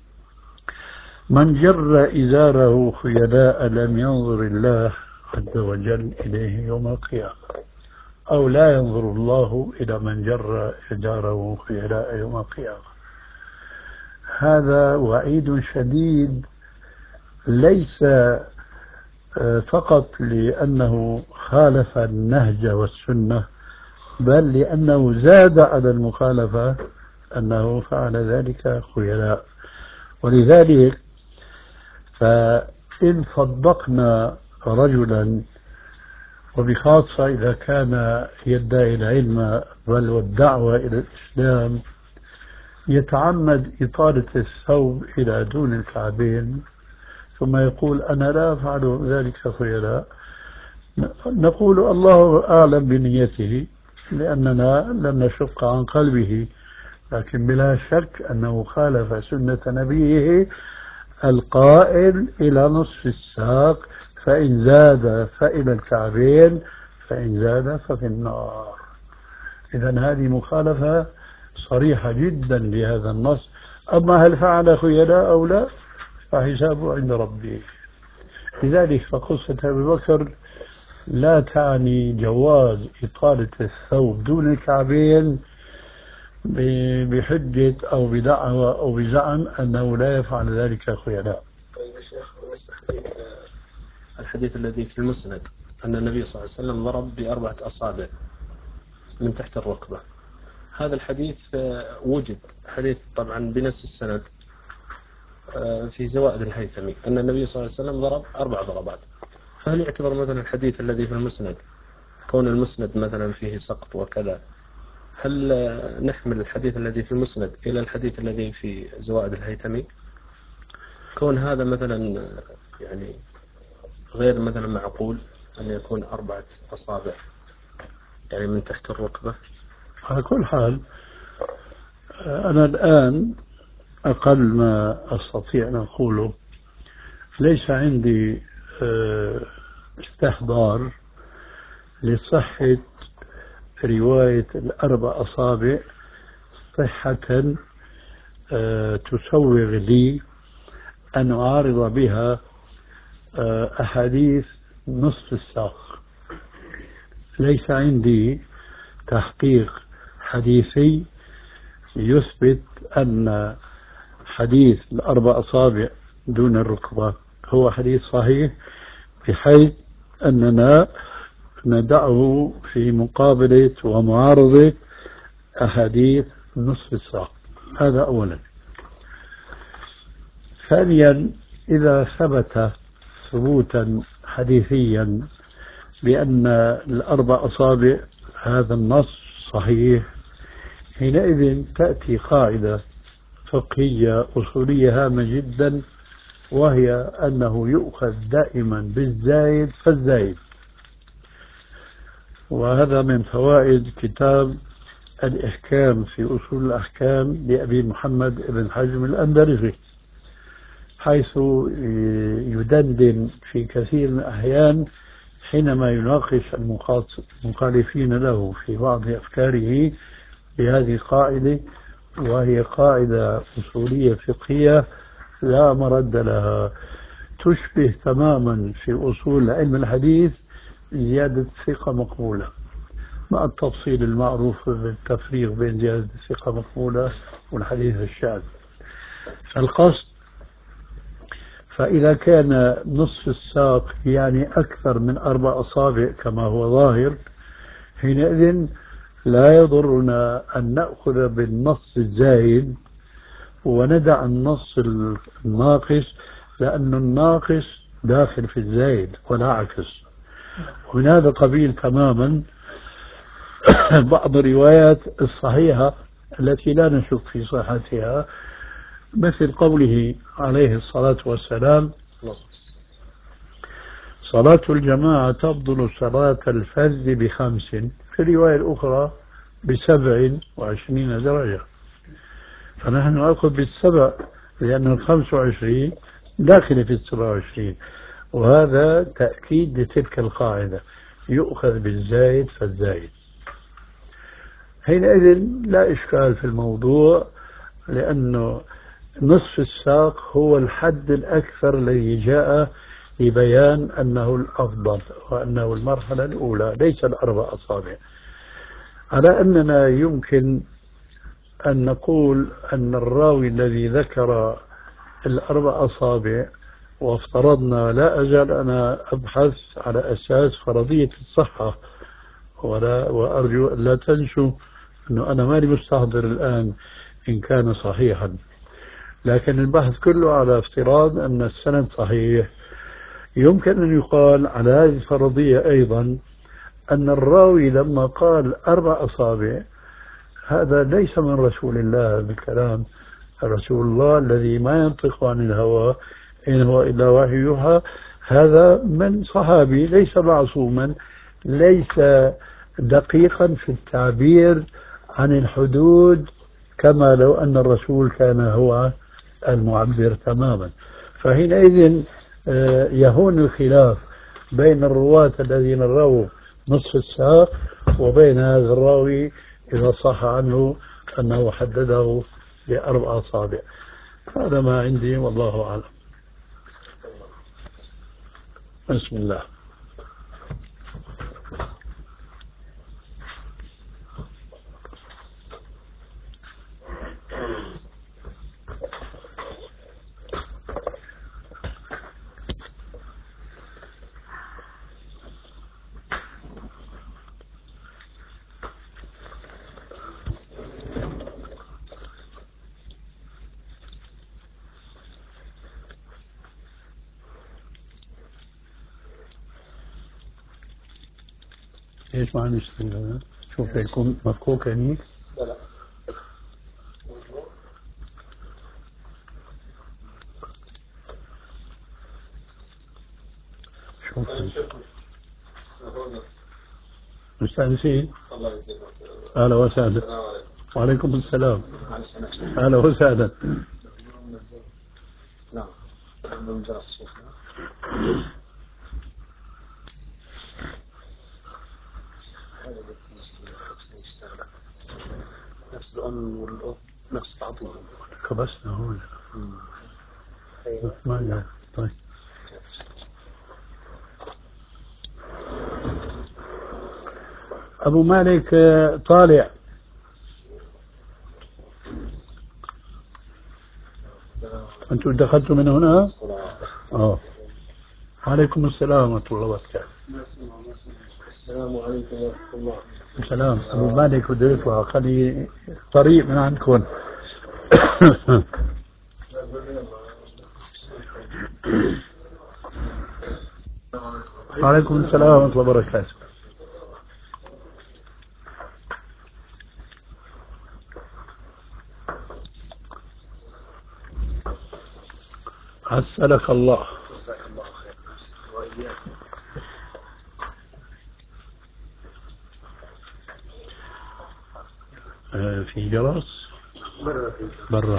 من جر إزاره خيلاء لم ينظر الله عز وجل إليه يوم القيامة، أو لا ينظر الله إلى من جر إزاره خيلاء يوم القيامة. هذا وعيد شديد، ليس فقط لأنه خالف النهج والسنة، بل لأنه زاد على المخالفة أنه فعل ذلك خيلاء. ولذلك فإن صدقنا رجلا، وبخاصة إذا كان يدعي العلم بل والدعوة إلى الإسلام، يتعمد إطالة الثوب إلى دون الكعبين ثم يقول أنا لا أفعل ذلك خيلاء، نقول الله أعلم بنيته لأننا لم نشق عن قلبه، لكن بلا شك أنه خالف سنة نبيه القائل إلى نصف الساق، فإن زاد فإلى الكعبين، فإن زاد ففي النار. إذن هذه مخالفة صريحة جدا لهذا النص. أما هل فعل خيلاء أو لا فحسابه عند ربه. لذلك فقصة أبي بكر لا تعني جواز إطالة الثوب دون الكعبين بحجة أو بدعوى أو بزعم أنه لا يفعل ذلك خيلاء. طيب يا شيخ، الحديث الذي في المسند أن النبي صلى الله عليه وسلم ضرب بأربعة أصابع من تحت الركبة، هذا الحديث وجد حديث طبعا بنفس السند في زوائد الهيثمي أن النبي صلى الله عليه وسلم ضرب 4 ضربات، فهل يعتبر مثلا الحديث الذي في المسند كون المسند مثلا فيه سقط وكذا، هل نحمل الحديث الذي في المسند إلى الحديث الذي في زوائد الهيثمي كون هذا مثلا يعني غير مثلا معقول أن يكون 4 أصابع يعني من تحت الركبة؟ على كل حال أنا الآن أقل ما أستطيع أن أقوله ليس عندي استحضار لصحة رواية الأربع أصابع صحة تسوغ لي أن أعارض بها أحاديث نصف الساق. ليس عندي تحقيق حديثي يثبت أن حديث الأربع أصابع دون الركبة هو حديث صحيح بحيث أننا ندعه في مقابلة ومعارضة أحاديث نصف الساق. هذا أولا. ثانيا، إذا ثبت ثبوتا حديثيا بأن الأربع أصابع هذا النص صحيح، حينئذ تأتي قاعدة فقهية أصولية هامة جدا، وهي أنه يؤخذ دائما بالزايد فالزايد. وهذا من فوائد كتاب الإحكام في أصول الأحكام لأبي محمد بن حزم الأندلسي، حيث يدندن في كثير من الأحيان حينما يناقش المخالفين له في بعض أفكاره بهذه القاعدة، وهي قاعدة أصولية فقهية لا مرد لها، تشبه تماما في أصول علم الحديث زيادة ثقة مقبولة، مع التفصيل المعروف بالتفريق بين زيادة الثقة مقبولة والحديث الشاذ. فالقصد، فإذا كان نصف الساق يعني أكثر من 4 أصابع كما هو ظاهر، حينئذ لا يضرنا أن نأخذ بالنص الزايد وندع النص الناقص، لأن الناقص داخل في الزايد ولا عكس. ومن هذا القبيل تماما بعض الروايات الصحيحة التي لا نشك في صحتها، مثل قوله عليه الصلاة والسلام: صلاة الجماعة تفضل صلاة الفذ ب5، في الرواية الأخرى ب27 درجة. فنحن نأخذ بال7 لأن 25 داخل في 27، وهذا تأكيد لتلك القاعدة، يؤخذ بالزايد فالزايد. حينئذ لا إشكال في الموضوع، لأنه نصف الساق هو الحد الأكثر الذي جاء لبيان أنه الأفضل وأنه المرحلة الأولى، ليس ال4 أصابع. على أننا يمكن أن نقول أن الراوي الذي ذكر ال4 أصابع، وافترضنا، لا أزال أنا أبحث على أساس فرضية الصحة، وأرجو أن لا تنسوا أنه أنا ماني مستحضر الآن إن كان صحيحا، لكن البحث كله على افتراض أن السند صحيح. يمكن أن يقال على هذه الفرضية أيضا أن الراوي لما قال 4 أصابع هذا ليس من رسول الله بالكلام، رسول الله الذي ما ينطق عن الهوى إن هو إلا وحي يوحى، هذا من صحابي ليس معصوما، ليس دقيقا في التعبير عن الحدود كما لو أن الرسول كان هو المعبر تماما. فحينئذ يهون الخلاف بين الرواة الذين رووا نصف الساق وبين هذا الراوي إذا صح عنه أنه حدده ب4 أصابع. هذا ما عندي والله أعلم. بسم الله. ايش معنى نشتغل؟ شوف يكون مفكوك يعني؟ لا لا. شوف مستأنسين؟ الله يجزيك. أهلا وسهلا. وعليكم السلام. أهلا وسهلا. نعم. نفس الأم والأخ نفس بعضهم. كبسنا هون. ما جاء. طيب. أبو مالك طالع. أنتم دخلتم من هنا؟ وعليكم السلام ورحمة الله وبركاته. السلام عليكم ورحمة الله. السلام. أبو مالك بده يطلع، خلي طريق من عندكم. وعليكم السلام ورحمة الله وبركاته. عسلك الله. في جرس؟ برا.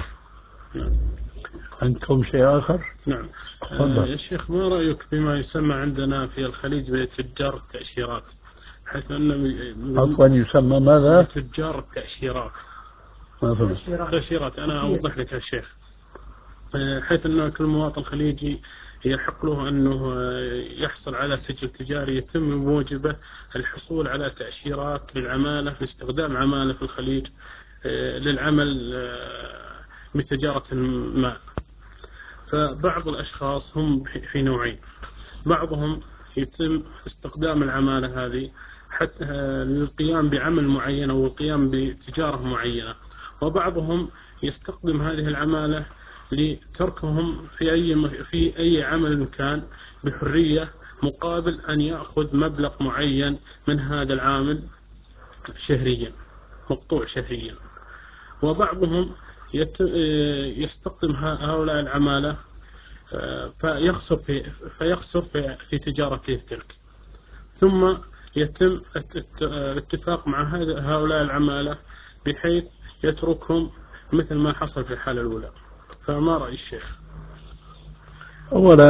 عندكم شيء آخر؟ نعم. يا شيخ، ما رأيك بما يسمى عندنا في الخليج بتجار التأشيرات، حيث أن عفوا يسمى ماذا؟ تجار التأشيرات. ما فهمت. تأشيرات. أنا أوضح لك يا شيخ. حيث أن كل مواطن خليجي يحق له أنه يحصل على سجل تجاري يتم بموجبه الحصول على تأشيرات للعمالة، لاستخدام عمالة في الخليج للعمل بتجارة ما. فبعض الأشخاص هم في نوعين. بعضهم يتم استخدام العمالة هذه حتى للقيام بعمل معين أو القيام بتجارة معينة، وبعضهم يستخدم هذه العمالة لتركهم في أي عمل كان بحرية، مقابل أن يأخذ مبلغ معين من هذا العامل شهريا، مقطوع شهريا. وبعضهم يستخدم هؤلاء العمالة فيخسر في تجارته تلك، ثم يتم الاتفاق مع هؤلاء العمالة بحيث يتركهم مثل ما حصل في الحالة الأولى. فما رأي الشيخ؟ أولا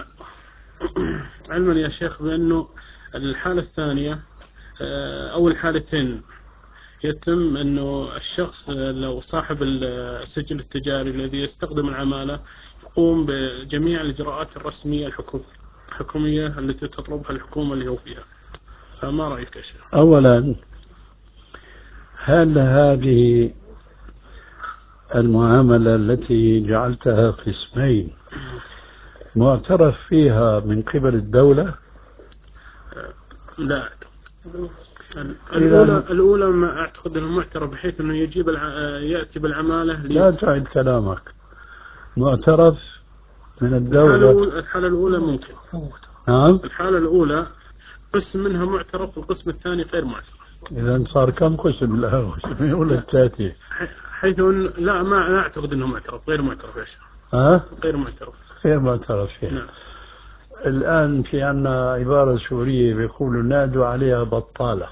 علما يا شيخ بأنه الحالة الثانية أو الحالتين يتم أنه الشخص لو صاحب السجل التجاري الذي يستخدم العمالة يقوم بجميع الإجراءات الرسمية الحكومية التي تطلبها الحكومة اللي هو فيها. فما رأيك يا شيخ؟ أولا، هل هذه المعاملة التي جعلتها قسمين معترف فيها من قبل الدولة؟ لا. الأولى ما أعتقد أنه معترف، بحيث أنه يأتي بالعمالة لا تعد كلامك. معترف من الدولة. الحالة الأولى ممكن. نعم. الحالة الأولى قسم منها معترف والقسم الثاني غير معترف. إذا صار كم قسم؟ لا قسمين ولا الثلاثة؟ حيث لا، ما أعتقد أنه معترف، غير معترف يا شيخ. ها؟ غير معترف. غير معترف فيه. نعم. الآن في عنا عبارة سورية بيقولوا نادوا عليها بطالة.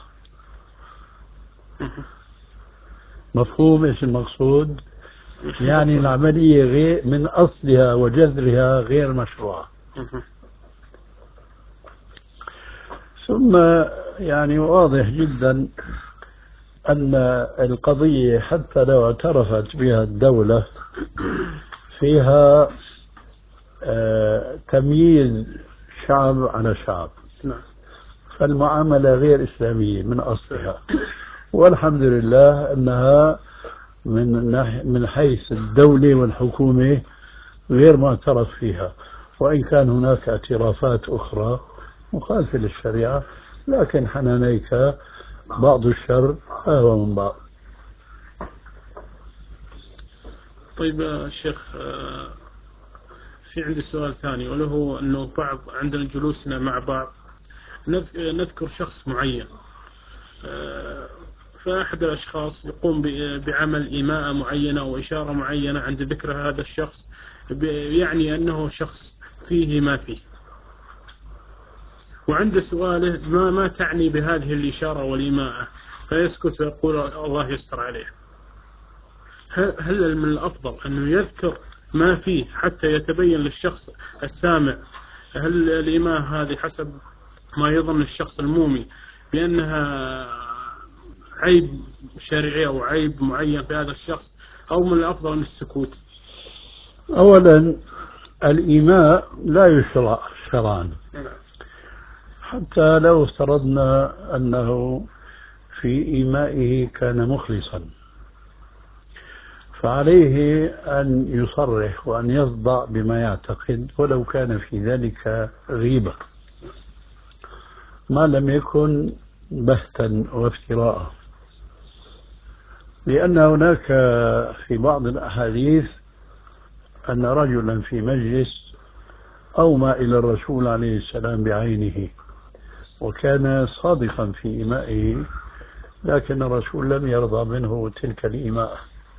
مفهوم ايش المقصود؟ يعني العملية غير من أصلها وجذرها غير مشروعة. ثم يعني واضح جدا أن القضية حتى لو اعترفت بها الدولة فيها تمييز شعب على شعب، فالمعاملة غير إسلامية من أصلها، والحمد لله أنها من حيث الدولة والحكومة غير معترف فيها، وإن كان هناك اعترافات أخرى مخالفة للشريعة، لكن حنانيك بعض الشر أهوى من بعض. طيب شيخ، في عندي سؤال ثاني، وله أنه بعض عندنا جلوسنا مع بعض نذكر شخص معين، فأحد الأشخاص يقوم بعمل إيماءة معينة أو إشارة معينة عند ذكر هذا الشخص، يعني أنه شخص فيه ما فيه، وعند سؤاله ما تعني بهذه الإشارة والإيماءة، فيسكت ويقول الله يستر عليه. هل من الأفضل أنه يذكر ما فيه حتى يتبين للشخص السامع هل الإيماء هذه حسب ما يظن الشخص المومي بأنها عيب شرعي أو عيب معين في هذا الشخص، أو من الأفضل من السكوت؟ أولا الإيماء لا يشرع شرعا، حتى لو افترضنا أنه في إيمائه كان مخلصا، فعليه أن يصرح وأن يصدع بما يعتقد ولو كان في ذلك غيبة، ما لم يكن بهتا وافتراء. لأن هناك في بعض الأحاديث أن رجلا في مجلس أومى إلى الرسول عليه السلام بعينه، وكان صادقا في إيمائه، لكن الرسول لم يرضى منه تلك الإيماء.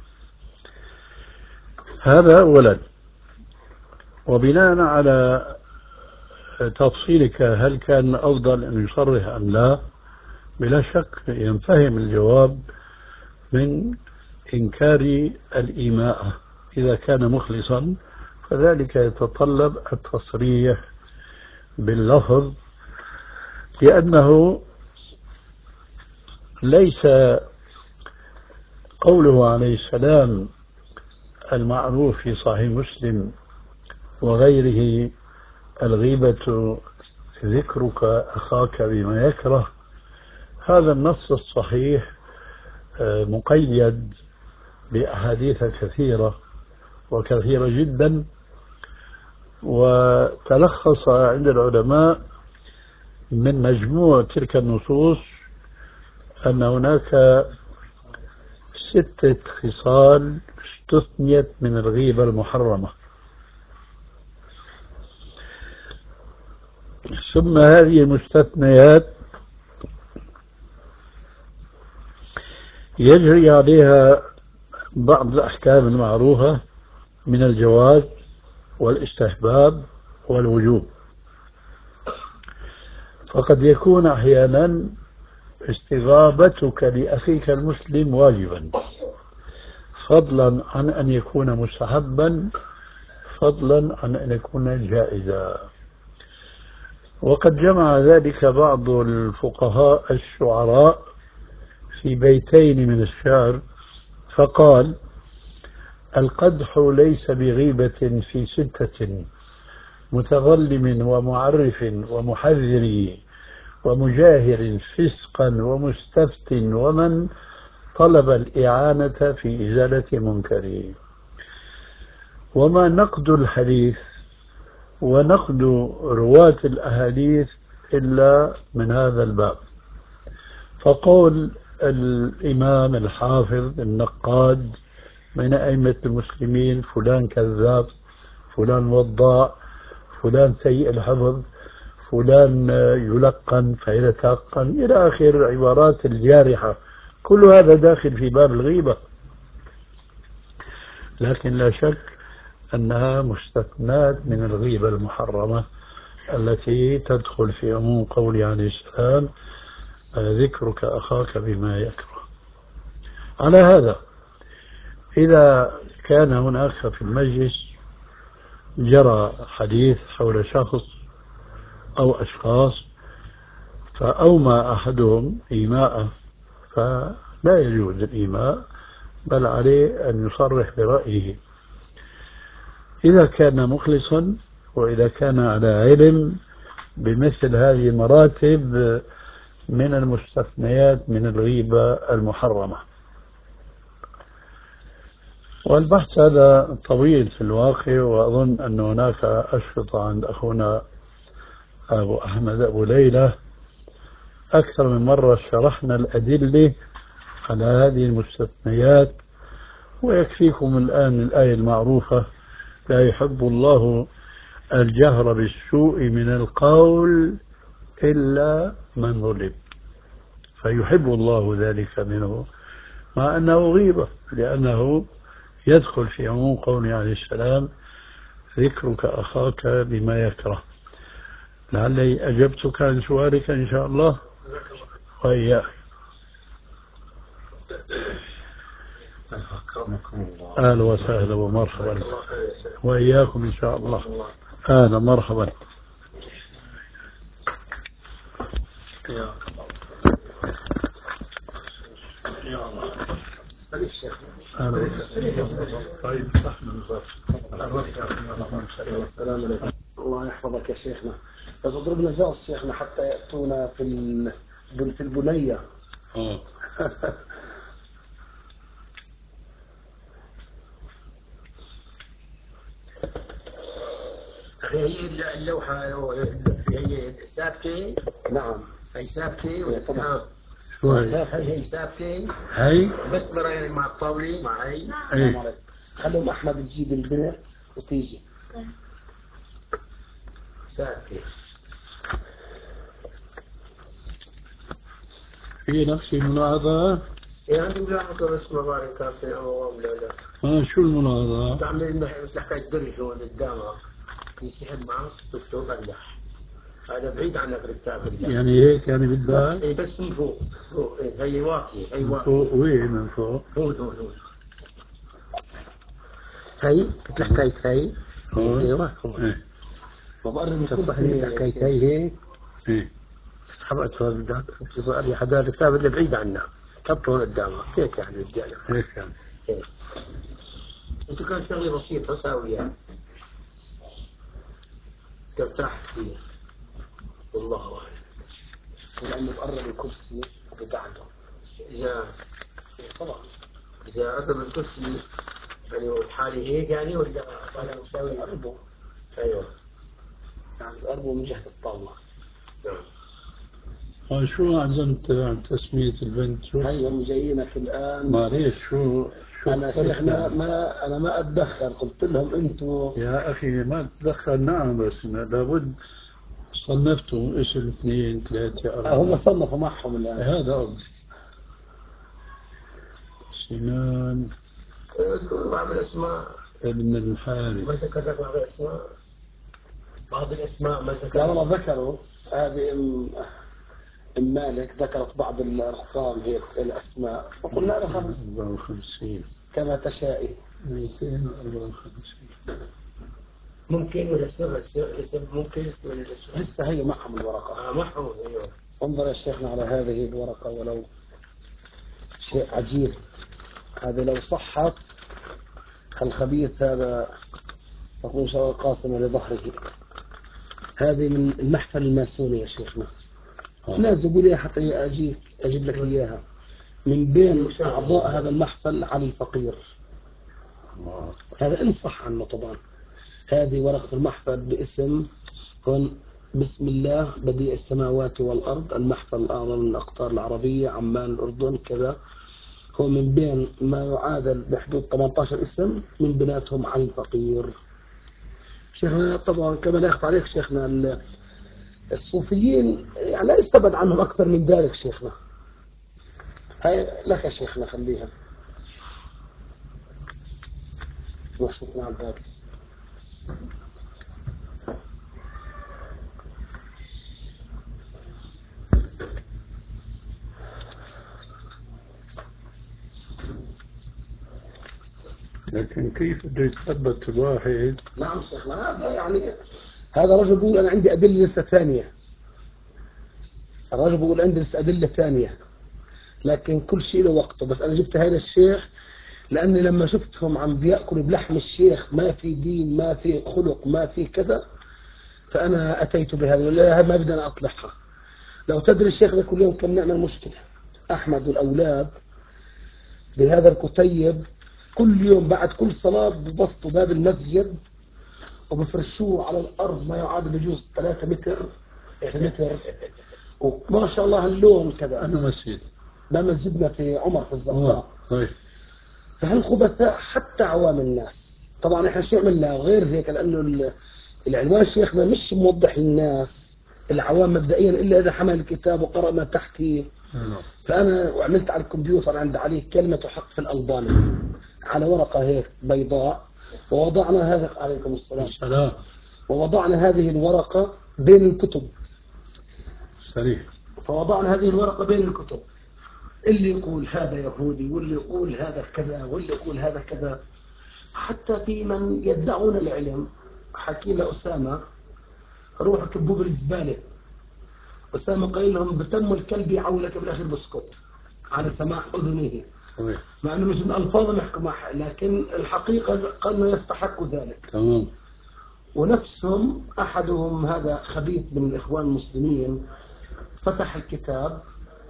هذا أولا. وبناء على تفصيلك هل كان أفضل أن يصرح أم لا، بلا شك ينفهم الجواب من إنكار الإيماء إذا كان مخلصا، فذلك يتطلب التصريح باللفظ، لأنه ليس قوله عليه السلام المعروف في صحيح مسلم وغيره الغيبة ذكرك أخاك بما يكره، هذا النص الصحيح مقيد بأحاديث كثيرة وكثيرة جدا، وتلخص عند العلماء من مجموع تلك النصوص أن هناك 6 خصال استثنيت من الغيبة المحرمة. ثم هذه المستثنيات يجري عليها بعض الأحكام المعروفة من الجواز والاستحباب والوجوب، فقد يكون أحيانا استغابتك لأخيك المسلم واجبا، فضلا عن أن يكون مستحبا، فضلا عن أن يكون جائزا. وقد جمع ذلك بعض الفقهاء الشعراء في بيتين من الشعر فقال: القدح ليس بغيبة في 6: متظلم ومعرف ومحذر ومجاهر فسقا ومستفت ومن طلب الإعانة في إزالة منكر. وما نقد الحديث ونقد رواة الأحاديث إلا من هذا الباب. فقول الإمام الحافظ النقاد من أئمة المسلمين فلان كذاب، فلان وضاع، فلان سيء الحفظ، فلان يلقن فيتيقن، إلى آخر العبارات الجارحة، كل هذا داخل في باب الغيبة، لكن لا شك أنها مستثنات من الغيبة المحرمة، التي تدخل في عموم قوله عليه السلام ذكرك أخاك بما يكره. على هذا إذا كان هناك في المجلس جرى حديث حول شخص أو أشخاص فأومى أحدهم إيماءه فلا يجوز الإيماء، بل عليه أن يصرح برأيه إذا كان مخلصا وإذا كان على علم بمثل هذه المراتب من المستثنيات من الغيبة المحرمة. والبحث هذا طويل في الواقع، وأظن أن هناك أشرطة عند أخونا أبو أحمد أبو ليلى أكثر من مرة شرحنا الأدلة على هذه المستثنيات، ويكفيكم الآن الآية المعروفة لا يحب الله الجهر بالسوء من القول إلا من ظلم، فيحب الله ذلك منه مع أنه غيبة، لأنه يدخل في عموم قوله عليه السلام ذكرك أخاك بما يكره. لعلي أجبتك عن سؤالك إن شاء الله وإياك. أهلا وسهلا ومرحبا وإياكم إن شاء الله. أهلا مرحبا. يا الله. طيب السلام عليكم. الله يحفظك يا شيخنا. تضربنا جرس شيخنا حتى يأتونا في البنية. هي اللوحة هي ثابتة. نعم هي ثابتة طبعا. هي ثابتة. هي بس يعني مع الطاولة مع هي. خليهم أحمد تجيب البنت وتيجي. ثابتة. في نفس الملاحظة. عندي ملاحظة بس ما بعرف كان في أمام لا. شو الملاحظة؟ تعمل مثل حكاية درج هون قدامك يسحب معك دكتور بلح. هذا بعيد عنك الكتاب. يعني هيك يعني بدها؟ اي بس من فوق. فوق هي واطية. هي من واطية. فوق وين من فوق؟ هون. هي مثل حكاية هي. ايوه هون. وبقرب تصحني حكاية هي هيك. سحبت بدك تقول لي حدا الكتاب اللي بعيد عنا حطه هون قدامك هيك يعني بدي انا. هيك يعني. هيك. انت كان شغله بسيطة ساوية. ترتاح فيه. والله أعلم. لأنه بقرب الكرسي بقعده. إذا طبعا إذا قرب الكرسي يعني حالي هيك يعني ولا أنا مساوي قربه. أيوه. يعني قربه من جهة الطاولة. نعم. شو عزمت عن تسمية البنت؟ شو؟ هيهم جايينك الآن. معليش شو أنا شيخنا ما أتدخل، قلت لهم أنتم. يا أخي ما تدخل، نعم، بس لابد صنفتم اسم 2 3 4. هم صنفوا معهم الآن. هذا قصدي. سنان بعض الأسماء ابن ما الحارث. ذكر بعض الأسماء. بعض الأسماء ما ذكر. لا والله ذكروا. هذه أم مالك ذكرت بعض الأرقام هي الأسماء وقلنا لها خلص 54 كما تشائي. 254. ممكن ولا لسه ممكن ولا لسه هي معهم الورقة. معهم أيوه. انظر يا شيخنا على هذه الورقة ولو شيء عجيب. هذه لو صحت الخبيث هذا تكون شر قاسمة لظهره. هذه من المحفل الماسوني يا شيخنا. نازل لي حتى أجيب لك إياها. من بين أعضاء هذا المحفل علي الفقير. هذا إن صح عنه طبعا. هذه ورقة المحفل باسم هون بسم الله بديع السماوات والأرض المحفل الأعظم من الأقطار العربية عمان الأردن كذا. هو من بين ما يعادل بحدود 18 اسم من بيناتهم علي الفقير. شيخنا طبعا كما لا يخفى عليك شيخنا الصوفيين يعني لا يستبعد عنهم أكثر من ذلك شيخنا. هاي لك يا شيخنا خليها. روح شوفنا على الباب. لكن كيف بده يتثبت الواحد؟ نعم شيخنا، هذا يعني هذا رجل بيقول أنا عندي أدلة لسه ثانية. الرجل بيقول عندي لسه أدلة ثانية، لكن كل شيء له وقته. بس أنا جبت هذا الشيخ لأني لما شفتهم عم بيأكلوا بلحم الشيخ ما في دين ما في خلق ما في كذا، فأنا أتيت بهذا. لا ما بدنا أطلعها. لو تدري الشيخ ده كل يوم كم نعمل مشكلة. أحمد والأولاد بهذا الكتيب كل يوم بعد كل صلاة ببسطوا باب المسجد وبفرشوه على الأرض ما يعادل بجوز 3 متر 3 متر، وما شاء الله اللون كذا. أنا مسجد ده مسجدنا في عمر في الزرقاء. طيب. فهالخبثاء حتى عوام الناس. طبعا احنا شو عملنا غير هيك، لأنه العنوان شيخنا مش موضح للناس العوام مبدئيا إلا إذا حمل الكتاب وقرأ ما تحته. فأنا وعملت على الكمبيوتر عند عليه كلمة حق في الألباني على ورقة هيك بيضاء، ووضعنا هذا عليكم السلام. ووضعنا هذه الورقة بين الكتب. صريح. فوضعنا هذه الورقة بين الكتب، اللي يقول هذا يهودي واللي يقول هذا كذا واللي يقول هذا كذا. حتى في من يدعون العلم حكينا أسامة روحوا كبوه بالزبالة. أسامة قال لهم بتم الكلب يعولك بالآخر بسكت على سماع أذنه، مع أنه مش من ألفاظ نحكم معها، لكن الحقيقة قال إنه يستحق ذلك. تمام. ونفسهم أحدهم هذا خبيث من الإخوان المسلمين فتح الكتاب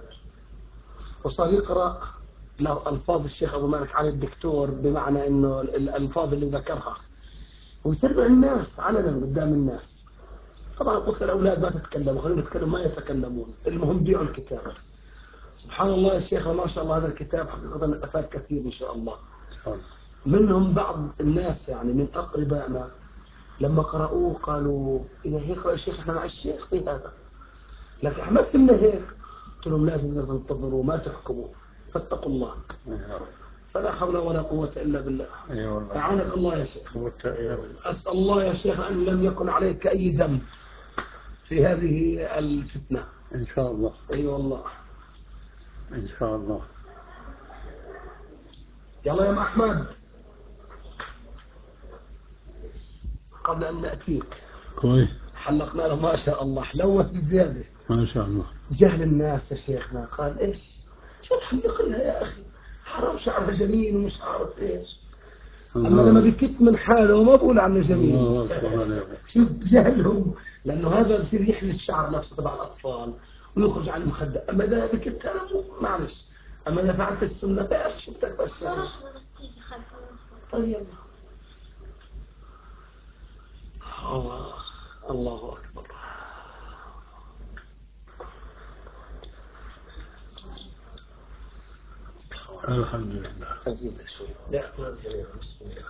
وصار يقرأ له ألفاظ الشيخ أبو مالك علي الدكتور، بمعنى إنه الألفاظ اللي ذكرها ويسرع الناس علنا قدام الناس. طبعا قلت الأولاد ما تتكلموا، خلينا نتكلم ما يتكلمون، المهم بيعوا الكتاب. سبحان الله يا شيخ ما شاء الله هذا الكتاب حقيقة أفاد كثير إن شاء الله. منهم بعض الناس يعني من أقربائنا لما قرأوه قالوا إذا هيك يا شيخ إحنا مع الشيخ في هذا، لكن إحنا ما فهمنا هيك. قلت لهم لازم تنتظروا ما تحكموا فاتقوا الله. فلا حول ولا قوة إلا بالله. أعانك الله يا شيخ. أسأل الله يا شيخ أن لم يكن عليك أي ذنب في هذه الفتنة. إن شاء الله. أي والله. إن شاء الله. يلا يا أحمد قبل أن نأتيك كويس. حلقنا له ما شاء الله حلوة زيادة ما شاء الله. جهل الناس يا شيخنا. قال إيش شو تحلق لها يا أخي، حرام شعرها جميل ومش عارف إيش. أما لما بكت من حاله وما بقول عنه جميل. شوف جهلهم، لأنه هذا بصير يحلي الشعر نفسه تبع الأطفال ويخرج عن المخدة. أما إذا بكت أنا معلش، أما إذا فعلت السنة بقى شو بدك بس يعني. طيب الله أكبر. الحمد لله. أزيد شوي. لا ما في بسم الله.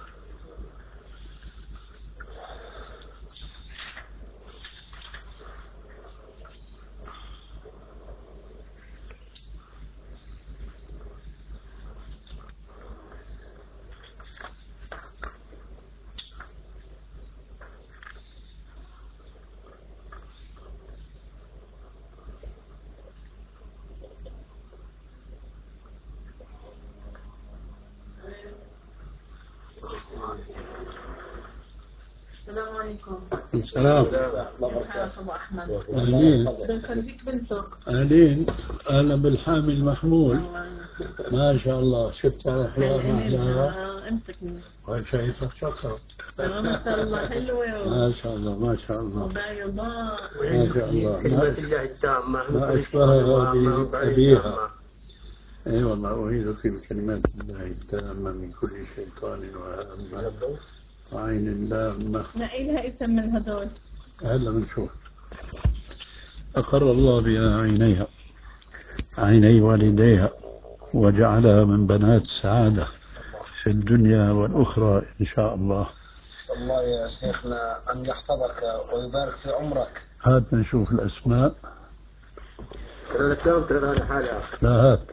السلام عليكم. السلام. كيف أبو أحمد؟ أهلين. بنخليك بنتك. أهلين. أنا بالحامل المحمول. ما شاء الله شفت أحلام أحلاها. امسكني. وشايفة شكرا. ما شاء الله حلوة. ما شاء الله ما شاء الله. بيضاء. ما شاء الله. كلمة الله التامة ما أشبهها بأبيها. اي والله أعيذك بكلمات الله التامة من كل شيطان وهامة وعين لامة. نقي لها اسم من هدول. هلا بنشوف. أقر الله بها عينيها عيني والديها وجعلها من بنات السعادة في الدنيا والأخرى إن شاء الله. الله يا شيخنا أن يحفظك ويبارك في عمرك. هات نشوف الأسماء. حالة. لا هات.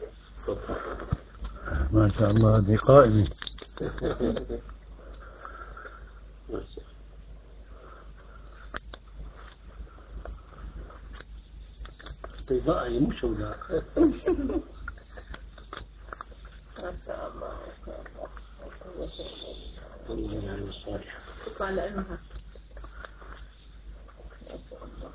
ما شاء الله هذه قائمة. طيبائي مش ولا. ما شاء الله ما شاء الله. تطلع لأمها. ما شاء الله.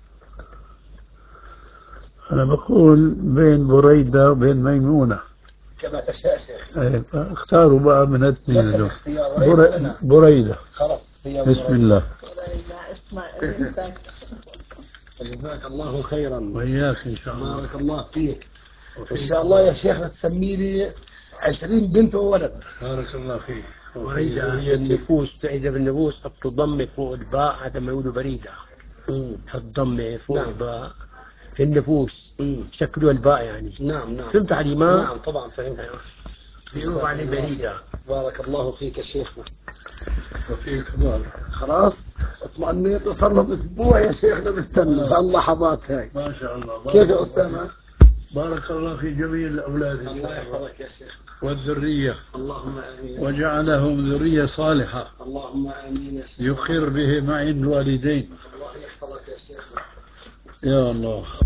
أنا بقول بين بريدة وبين ميمونة. كما تشاء شيخ. اختاروا بقى من الاثنين. بريدة. خلاص هي بسم الله. اسمع بنتك. جزاك الله خيرا. وإياك إن شاء الله. بارك الله فيك. إن شاء الله يا شيخ تسمي لي 20 بنت وولد. بارك الله فيك. بريدة هي النفوس، إذا بالنفوس حط ضمة فوق الباء، هذا ما يقولوا بريدة. حط ضمة فوق الباء في النفوس، شكلوا الباء يعني. نعم. فهمت علي ما؟ نعم طبعا فهمت. بيقولوا عليه بريدة. بارك الله فيك يا شيخنا. وفيك بارك. خلاص اطمئنيت، صار له اسبوع يا شيخنا بستنى. الله حباك هاي. ما شاء الله. كيف يا اسامه؟ بارك الله في جميع الاولاد. الله يحفظك يا شيخ. والذريه. اللهم امين. وجعلهم ذريه صالحه. اللهم امين يا شيخ. يقر بهم عند الوالدين. الله يحفظك يا شيخ. يا الله.